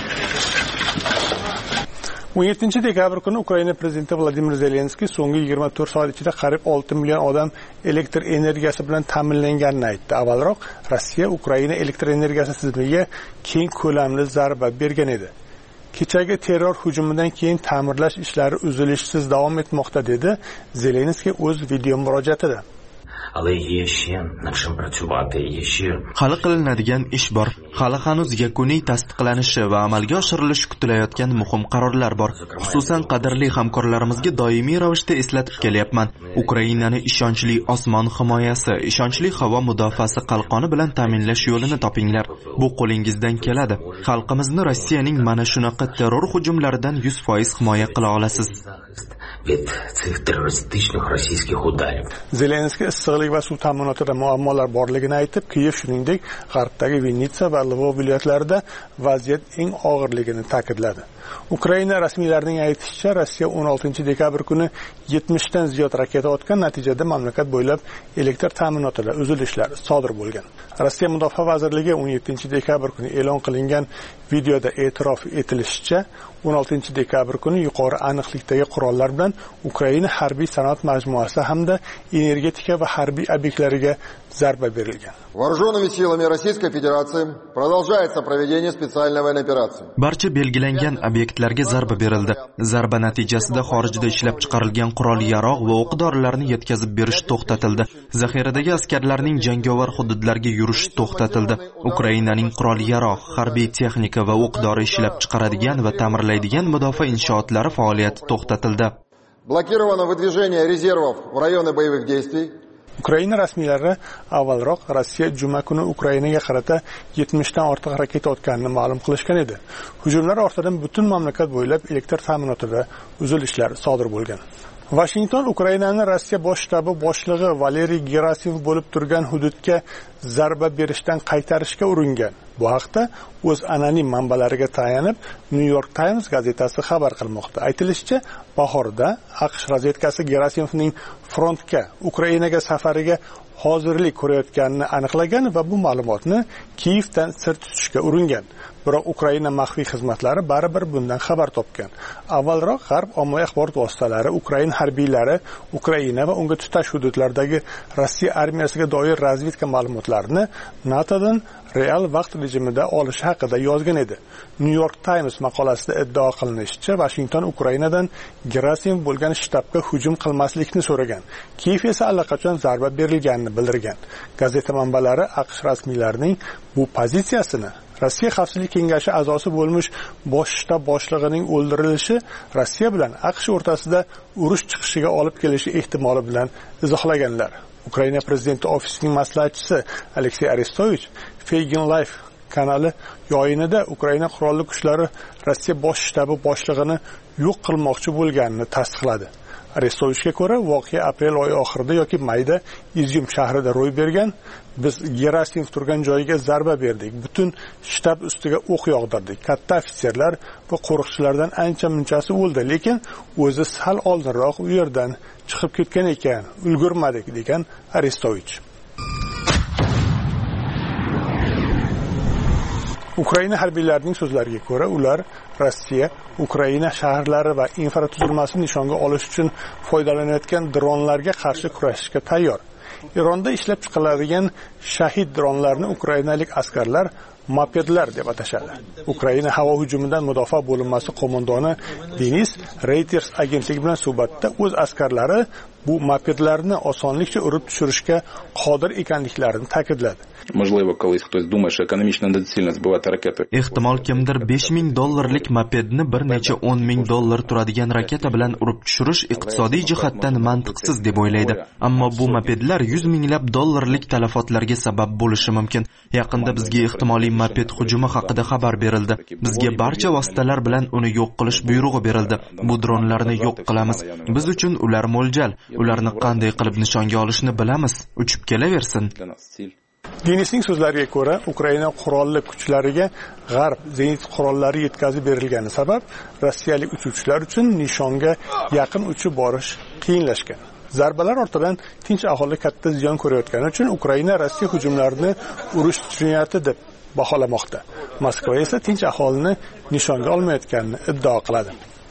17 dekabr kuni Ukraina prezidenti Vladimir Zelenskiy so'nggi 24 soat ichida qariyb 6 million odam elektr energiyasi bilan ta'minlanganini aytdi. Avvalroq Rossiya Ukraina elektr energiyasi tizimiga keng ko'lamli zarba bergan edi. Kechagi terror hujumidan keyin ta'mirlash ishlari uzilishsiz davom etmoqda dedi Zelenskiy o'z video murojaatida. Hali qilinadigan ish bor. Hali hanuz yakuniy tasdiqlanishi va amalga oshirilishi kutilayotgan muhim qarorlar bor. Xususan qadrli hamkorlarimizga doimiy ravishda eslatib kelyapman. Ukrainani ishonchli osmon himoyasi, ishonchli havo mudofaasi qalqoni bilan ta'minlash yo'lini topinglar. Bu qo'lingizdan keladi. Xalqimizni Rossiyaning mana shunaqa terror hujumlaridan 100% himoya qila olasiz. Zelenskiy issiqlik va suv ta'minotida muammolar borligini aytib, Kiyev shuningdek g'arbdagi Vinitsa va Lvov viloyatlarida vaziyat eng og'irligini ta'kidladi. Ukraina rasmiylarining aytishicha, Rossiya 16 dekabr kuni 70 dan ziyod raketa otgan, natijada mamlakat bo'ylab elektr ta'minotida uzilishlar sodir bo'lgan. Rossiya Mudofaa vazirligi 17-dekabr kuni e'lon qilingan videoda e'tirof etilishicha, 16-dekabr kuni yuqori aniqlikdagi qurollar bilan Ukraina harbiy sanoat majmuasi hamda energetika va harbiy obyektlariga zarba berilgan. Вооруженными силами Российской Федерации продолжается проведение специальной военной операции. Barcha belgilangan obyektlarga zarba berildi. Zarba natijasida xorijda ishlab chiqarilgan qurol-yarog' va o'q-dorilarni yetkazib berish to'xtatildi. Zaxiradagi askarlarning jangovar hududlarga yurishi to'xtatildi. Ukrainaning qurol-yarog', harbiy texnika va o'q-dori ishlab chiqaradigan va ta'mirlaydigan mudofaa inshootlari faoliyati to'xtatildi. Блокировано выдвижение резервов в районы боевых действий. Ukraina rasmiylari avvalroq Rossiya juma kuni Ukrainaga qarata 70 dan ortiq raketa otganini ma'lum qilishgan edi. Hujumlar ortidan butun mamlakat bo'ylab elektr ta'minotida uzilishlar sodir bo'lgan. Washington Ukrainani Rossiya bosh shtabi boshlig'i Valeriy Gerasimov bo'lib turgan hududga zarba berishdan qaytarishga uringan. Bu haqda o'z anonim manbalariga tayanib New York Times gazetasi xabar qilmoqda. Aytilishicha, bahorda AQSh razvedkasi Gerasimovning frontga, Ukrainaga safariga hozirlik ko'rayotganini aniqlagan va bu ma'lumotni Kiyevdan sir tutishga uringan. Biroq Ukraina maxfiy xizmatlari baribir bundan xabar topgan. Avvalroq G'arb ommaviy axborot vositalari Ukraina harbiylari Ukraina va unga tutash hududlardagi Rossiya armiyasiga doir razvedka ma'lumotlarini NATOdan real vaqt rejimida olishi haqida yozgan edi. New York Times maqolasida iddao qilinishicha, Washington Ukrainadan Gerasimov bo'lgan shtabga hujum qilmaslikni so'ragan. Kiyev esa allaqachon zarba berilganini bildirgan. Gazeta manbalari AQSh rasmiylarining bu pozitsiyasini Rossiya Xavfsizlik kengashi a'zosi bo'lmish bosh shtab boshlig'ining o'ldirilishi Rossiya bilan AQSh o'rtasida urush chiqishiga olib kelishi ehtimoli bilan izohlaganlar. Ukraina prezidenti ofisining maslahatchisi Aleksey Arestovich Feigin Life kanali yoyinida Ukraina qurolli kuchlari Rossiya bosh shtabi boshlig'ini yo'q qilmoqchi bo'lganini tasdiqladi. Arestovichga ko'ra, voqea aprel oyi oxirida yoki mayda Izyum shahrida ro'y bergan. Biz Gerasimov turgan joyiga zarba berdik. Butun shtab ustiga o'q yog'dirdik. Katta ofitserlar va qo'riqchilardan ancha-munchasi o'ldi, lekin o'zi sal oldinroq u yerdan chiqib ketgan ekan, ulgurmadik degan Arestovich. Ukraina harbiylarining so'zlariga ko'ra, ular Rossiya Ukraina shaharlari va infratuzilmasini nishonga olish uchun foydalanayotgan dronlarga qarshi kurashishga tayyor. Eronda ishlab chiqariladigan shahid dronlarni ukrainalik askarlar mopedlar deb atashadi. Ukraina havo hujumidan mudofaa bo'linmasi qo'mondoni Denis Reuters agentligi bilan suhbatda o'z askarlari bu mopedlarni osonlikcha urib tushirishga qodir ekanliklarini ta'kidladi. Ehtimol kimdir $5,000 mopedni bir necha $10,000 turadigan raketa bilan urib tushirish iqtisodiy jihatdan mantiqsiz deb o'ylaydi. Ammo bu mopedlar $100 minglab talafotlarga sabab bo'lishi mumkin. Yaqinda bizga ehtimoliy moped hujumi haqida xabar berildi. Bizga barcha vositalar bilan uni yo'q qilish buyrug'i berildi. Bu dronlarni yo'q qilamiz. Biz uchun ular mo'ljal. Ularni qanday qilib nishonga olishni bilamiz. Uchib kelaversin. Denisning so'zlariga ko'ra, Ukraina qurolli kuchlariga G'arb zenit qurollari yetkazib berilgani sabab rossiyalik uchuvchilar uchun nishonga yaqin uchib borish qiyinlashgan. Zarbalar ortidan tinch aholi katta ziyon ko'rayotgani uchun Ukraina Rossiya hujumlarini urush jinoyati deb baholamoqda. Moskva esa tinch aholini nishonga olmayotganini iddao qiladi.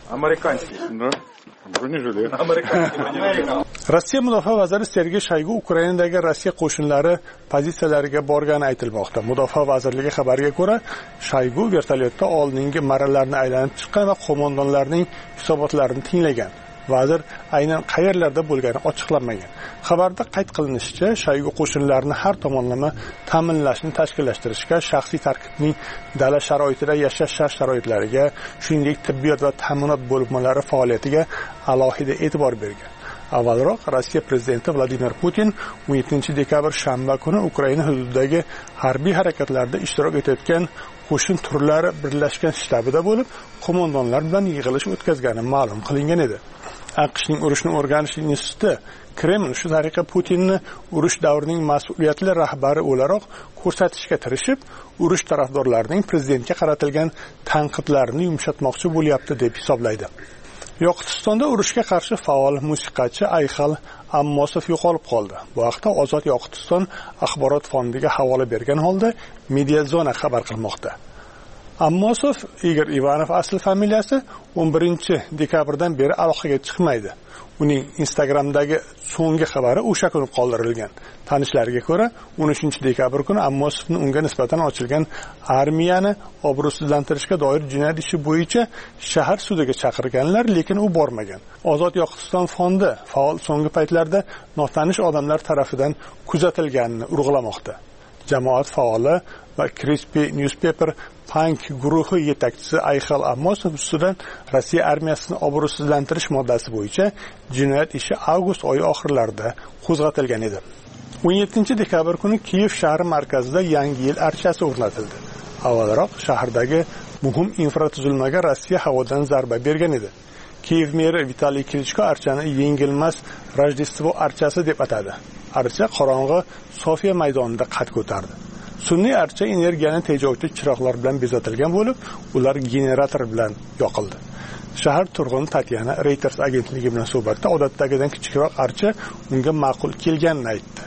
Rossiya mudofaa vaziri Sergey Shoygu Ukrainadagi Rossiya qo'shinlari pozitsiyalariga borgani aytilmoqda. Mudofaa vazirligi xabariga ko'ra, Shoygu vertolyotda oldingi marralarni aylanib chiqqan va qo'mondonlarning hisobotlarini tinglagan. Vazir aynan qayerlarda bo'lgani ochiqlanmagan. Xabarda qayd qilinishicha, Shoygu qo'shinlarni har tomonlama ta'minlashni tashkillashtirishga, shaxsiy tarkibning dala sharoitida yashash shart-sharoitlariga, shuningdek tibbiyot va ta'minot bo'linmalari faoliyatiga alohida e'tibor bergan. Avvalroq Rossiya prezidenti Vladimir Putin 17-dekabr shanba kuni Ukraina hududidagi harbiy harakatlarda ishtirok etayotgan qo'shin turlari birlashgan shtabida bo'lib, qo'mondonlar bilan yig'ilish o'tkazgani ma'lum qilingan edi. AQShning urushni o'rganish instituti Kreml shu tariqa Putinni urush davrining mas'uliyatli rahbari o'laroq ko'rsatishga tirishib, urush tarafdorlarining prezidentga qaratilgan tanqidlarini yumshatmoqchi bo'lyapti deb hisoblaydi. Yoqutistonda urushga qarshi faol musiqachi Ayxal Ammosov yo'qolib qoldi. Bu haqda Ozod Yoqutiston axborot fondiga havola bergan holda Mediazona xabar qilmoqda. Ammosov Igor Ivanov asl familiyasi 11 dekabrdan beri aloqaga chiqmaydi. Uning Instagramdagi so'nggi xabari o'sha kuni qoldirilgan. Tanishlariga ko'ra, 13 dekabr kuni Ammosovning unga nisbatan ochilgan armiyani obro'sizlantirishga doir jinoyat ishi bo'yicha shahar sudiga chaqirganlar, lekin u bormagan. Ozod Yoqutiston fondi faol so'nggi paytlarda notanish odamlar tarafidan kuzatilganini urg'ulamoqda. Jamoat faoli va Crispy Newspaper Punk guruhi yetakchisi Ayxal Ammosov ustidan Rossiya armiyasini obro'sizlantirish moddasi bo'yicha jinoyat ishi avgust oyi oxirlarida qo'zg'atilgan edi. 17 dekabr kuni Kiyev shahri markazida Yangi yil archasi o'rnatildi. Avvalroq shahardagi muhim infratuzilmaga Rossiya havodan zarba bergan edi. Kiyev meri Vitaliy Klitschko archani yengilmas Rojdestvo archasi deb atadi. Archa qorong'i Sofiya maydonida qad ko'tardi. Sun'iy archa energiyani tejovchi chiroqlar bilan bezatilgan bo'lib, ular generator bilan yoqildi. Shahar turg'uni Tatyana Reuters agentligi bilan suhbatda odatdagidan kichikroq archa unga ma'qul kelganini aytdi.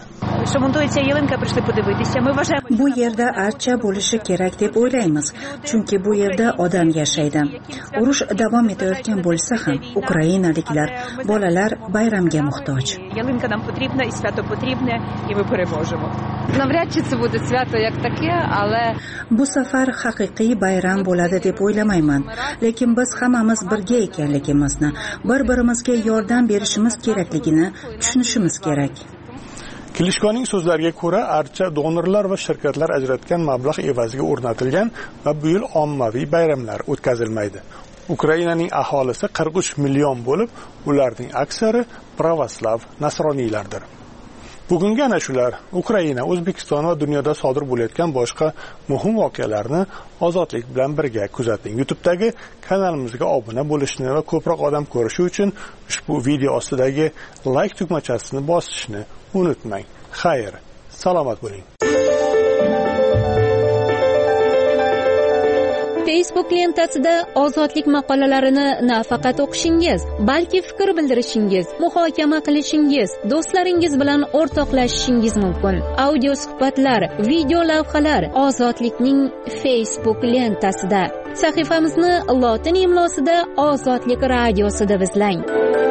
Bu yerda archa bo'lishi kerak deb o'ylaymiz, chunki bu yerda odam yashaydi. Urush davom etayotgan bo'lsa ham ukrainaliklar, bolalar bayramga muhtoj. Bu safar haqiqiy bayram bo'ladi deb o'ylamayman, lekin biz hammamiz birga ekanligimizni, bir-birimizga yordam berishimiz kerakligini tushunishimiz kerak. Klitschkoning so'zlariga ko'ra, archa donorlar va shirkatlar ajratgan mablag' evaziga o'rnatilgan va bu yil ommaviy bayramlar o'tkazilmaydi. Ukrainaning aholisi 43 million bo'lib, ularning aksari pravoslav nasroniylardir. Bugungi ana shular Ukraina, O'zbekiston va dunyoda sodir bo'layotgan boshqa muhim voqealarni Ozodlik bilan birga kuzating. YouTube'dagi kanalimizga obuna bo'lishni va ko'proq odam ko'rishi uchun ushbu video ostidagi like tugmachasini bosishni unutmang. Xayr, salomat bo'ling. Facebook lentasida ozodlik maqolalarini nafaqat o'qishingiz, balki fikr bildirishingiz, muhokama qilishingiz, do'stlaringiz bilan o'rtoqlashishingiz mumkin. Audio suhbatlar, video lavhalar Ozodlikning Facebook lentasida. Sahifamizni lotin imlosida Ozodlik radiosida izlang.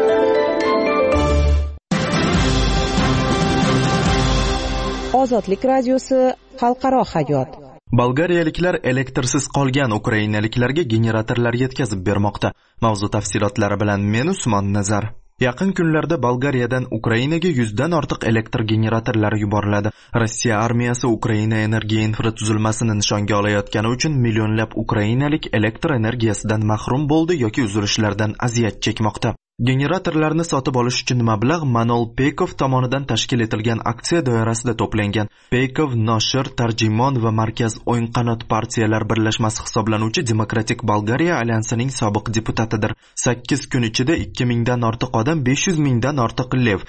Ozodlik radiosi xalqaro hayot. Bolgariyaliklar elektrsiz qolgan ukrainaliklarga generatorlar yetkazib bermoqda. Mavzu tafsilotlari bilan men Usmon Nazar. Yaqin kunlarda Bolgariyadan Ukrainaga 100 dan ortiq elektr generatorlari yuboriladi. Rossiya armiyasi Ukraina energiya infratuzilmasini nishonga olayotgani uchun millionlab ukrainalik elektr energiyasidan mahrum bo'ldi yoki uzilishlardan aziyat chekmoqda. Generatorlarni sotib olish uchun mablag' Manol Peykov tomonidan tashkil etilgan aksiya doirasida to'plangan. Peykov Nosher, Tarjimon va Markaz o'yin-qanot partiyalar birlashmasi hisoblanuvchi Demokratik Bolgariya alyansining sobiq deputatidir. 8 kun ichida 2000 dan ortiq odam 500 mingdan ortiq lev,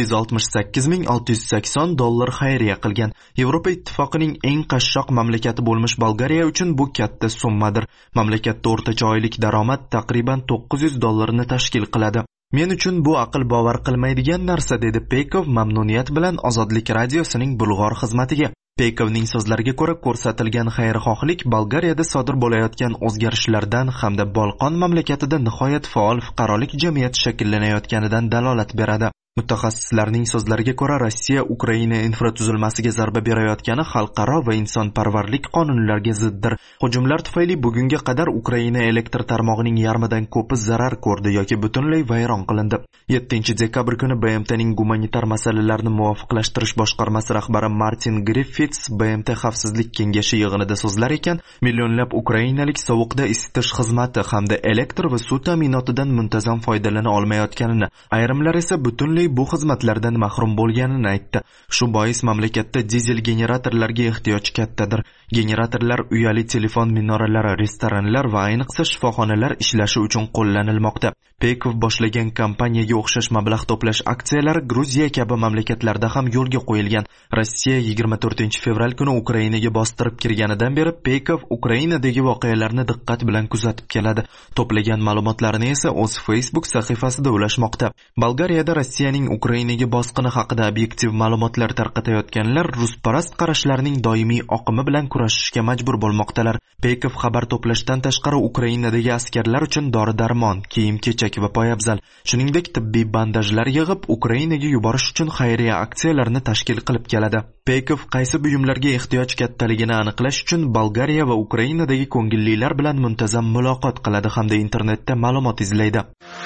268.680 dollar xayriya qilgan. Yevropa ittifoqining eng qashshoq mamlakati bo'lmish Bolgariya uchun bu katta summadir. Mamlakatda o'rtacha oylik daromad taqriban 900 dollarni tashkil qiladi. Men uchun bu aql bovar qilmaydigan narsa, dedi Peykov mamnuniyat bilan Ozodlik radiosining bulg'or xizmatiga. Peykovning so'zlariga ko'ra, ko'rsatilgan xayrixohlik Bolgariyada sodir bo'layotgan o'zgarishlardan hamda Bolqon mamlakatida nihoyat faol fuqarolik jamiyati shakllanayotganidan dalolat beradi. Mutaxassislarning so'zlariga ko'ra, Rossiya Ukraina infratuzilmasiga zarba berayotgani xalqaro va insonparvarlik qonunlariga ziddir. Hujumlar tufayli bugunga qadar Ukraina elektr tarmog'ining yarmidan ko'pi zarar ko'rdi yoki butunlay vayron qilindi. 7 dekabr kuni BMTning gumanitar masalalarni muvofiqlashtirish boshqarmasi rahbari Martin Griffiths BMT xavfsizlik kengashi yig'inida so'zlar ekan, millionlab ukrainalik sovuqda isitish xizmati hamda elektr va suv ta'minotidan muntazam foydalana olmayotganini, ayrimlar esa butunlay bu xizmatlardan mahrum bo'lganini aytdi. Shu bois mamlakatda dizel generatorlarga ehtiyoj kattadir. Generatorlar uyali telefon minoralari, restoranlar va ayniqsa shifoxonalar ishlashi uchun qo'llanilmoqda. Pekov boshlagan kampaniyaga o'xshash mablag' to'plash aksiyalari Gruziya kabi mamlakatlarda ham yo'lga qo'yilgan. Rossiya 24-fevral kuni Ukrainaga bostirib kirganidan beri Pekov Ukrainadagi voqealarni diqqat bilan kuzatib keladi. To'plagan ma'lumotlarini esa o'z Facebook sahifasida ulashmoqda. Bolgariyada Rossiyaning Ukrainaga bosqini haqida obyektiv ma'lumotlar tarqatayotganlar rusparast qarashlarning doimiy oqimi bilan kurashishga majbur bo'lmoqdalar. Pekov xabar to'plashdan tashqari Ukrainadagi askarlar uchun dori-darmon, kiyim-kechak va poyabzal, shuningdek tibbiy bandajlar yig'ib Ukrainaga yuborish uchun xayriya aksiyalarini tashkil qilib keladi. Pekov qaysi buyumlarga ehtiyoj kattaligini aniqlash uchun Bolgariya va Ukrainadagi ko'ngillilar bilan muntazam muloqot qiladi hamda internetda ma'lumot izlaydi.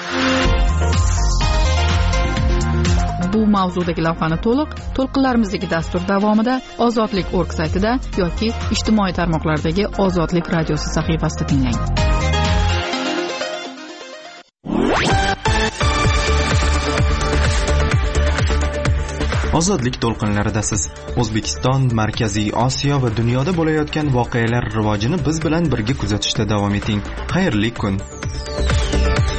Bu mavzudagi lavhani to'lqinlarimizdagi dastur davomida ozodlik.org saytida yoki ijtimoiy tarmoqlardagi Ozodlik radiosi sahifasida tinglang. Ozodlik to'lqinlaridasiz. O'zbekiston, Markaziy Osiyo va dunyoda bo'layotgan voqealar rivojini biz bilan birga kuzatishda davom eting. Xayrli kun.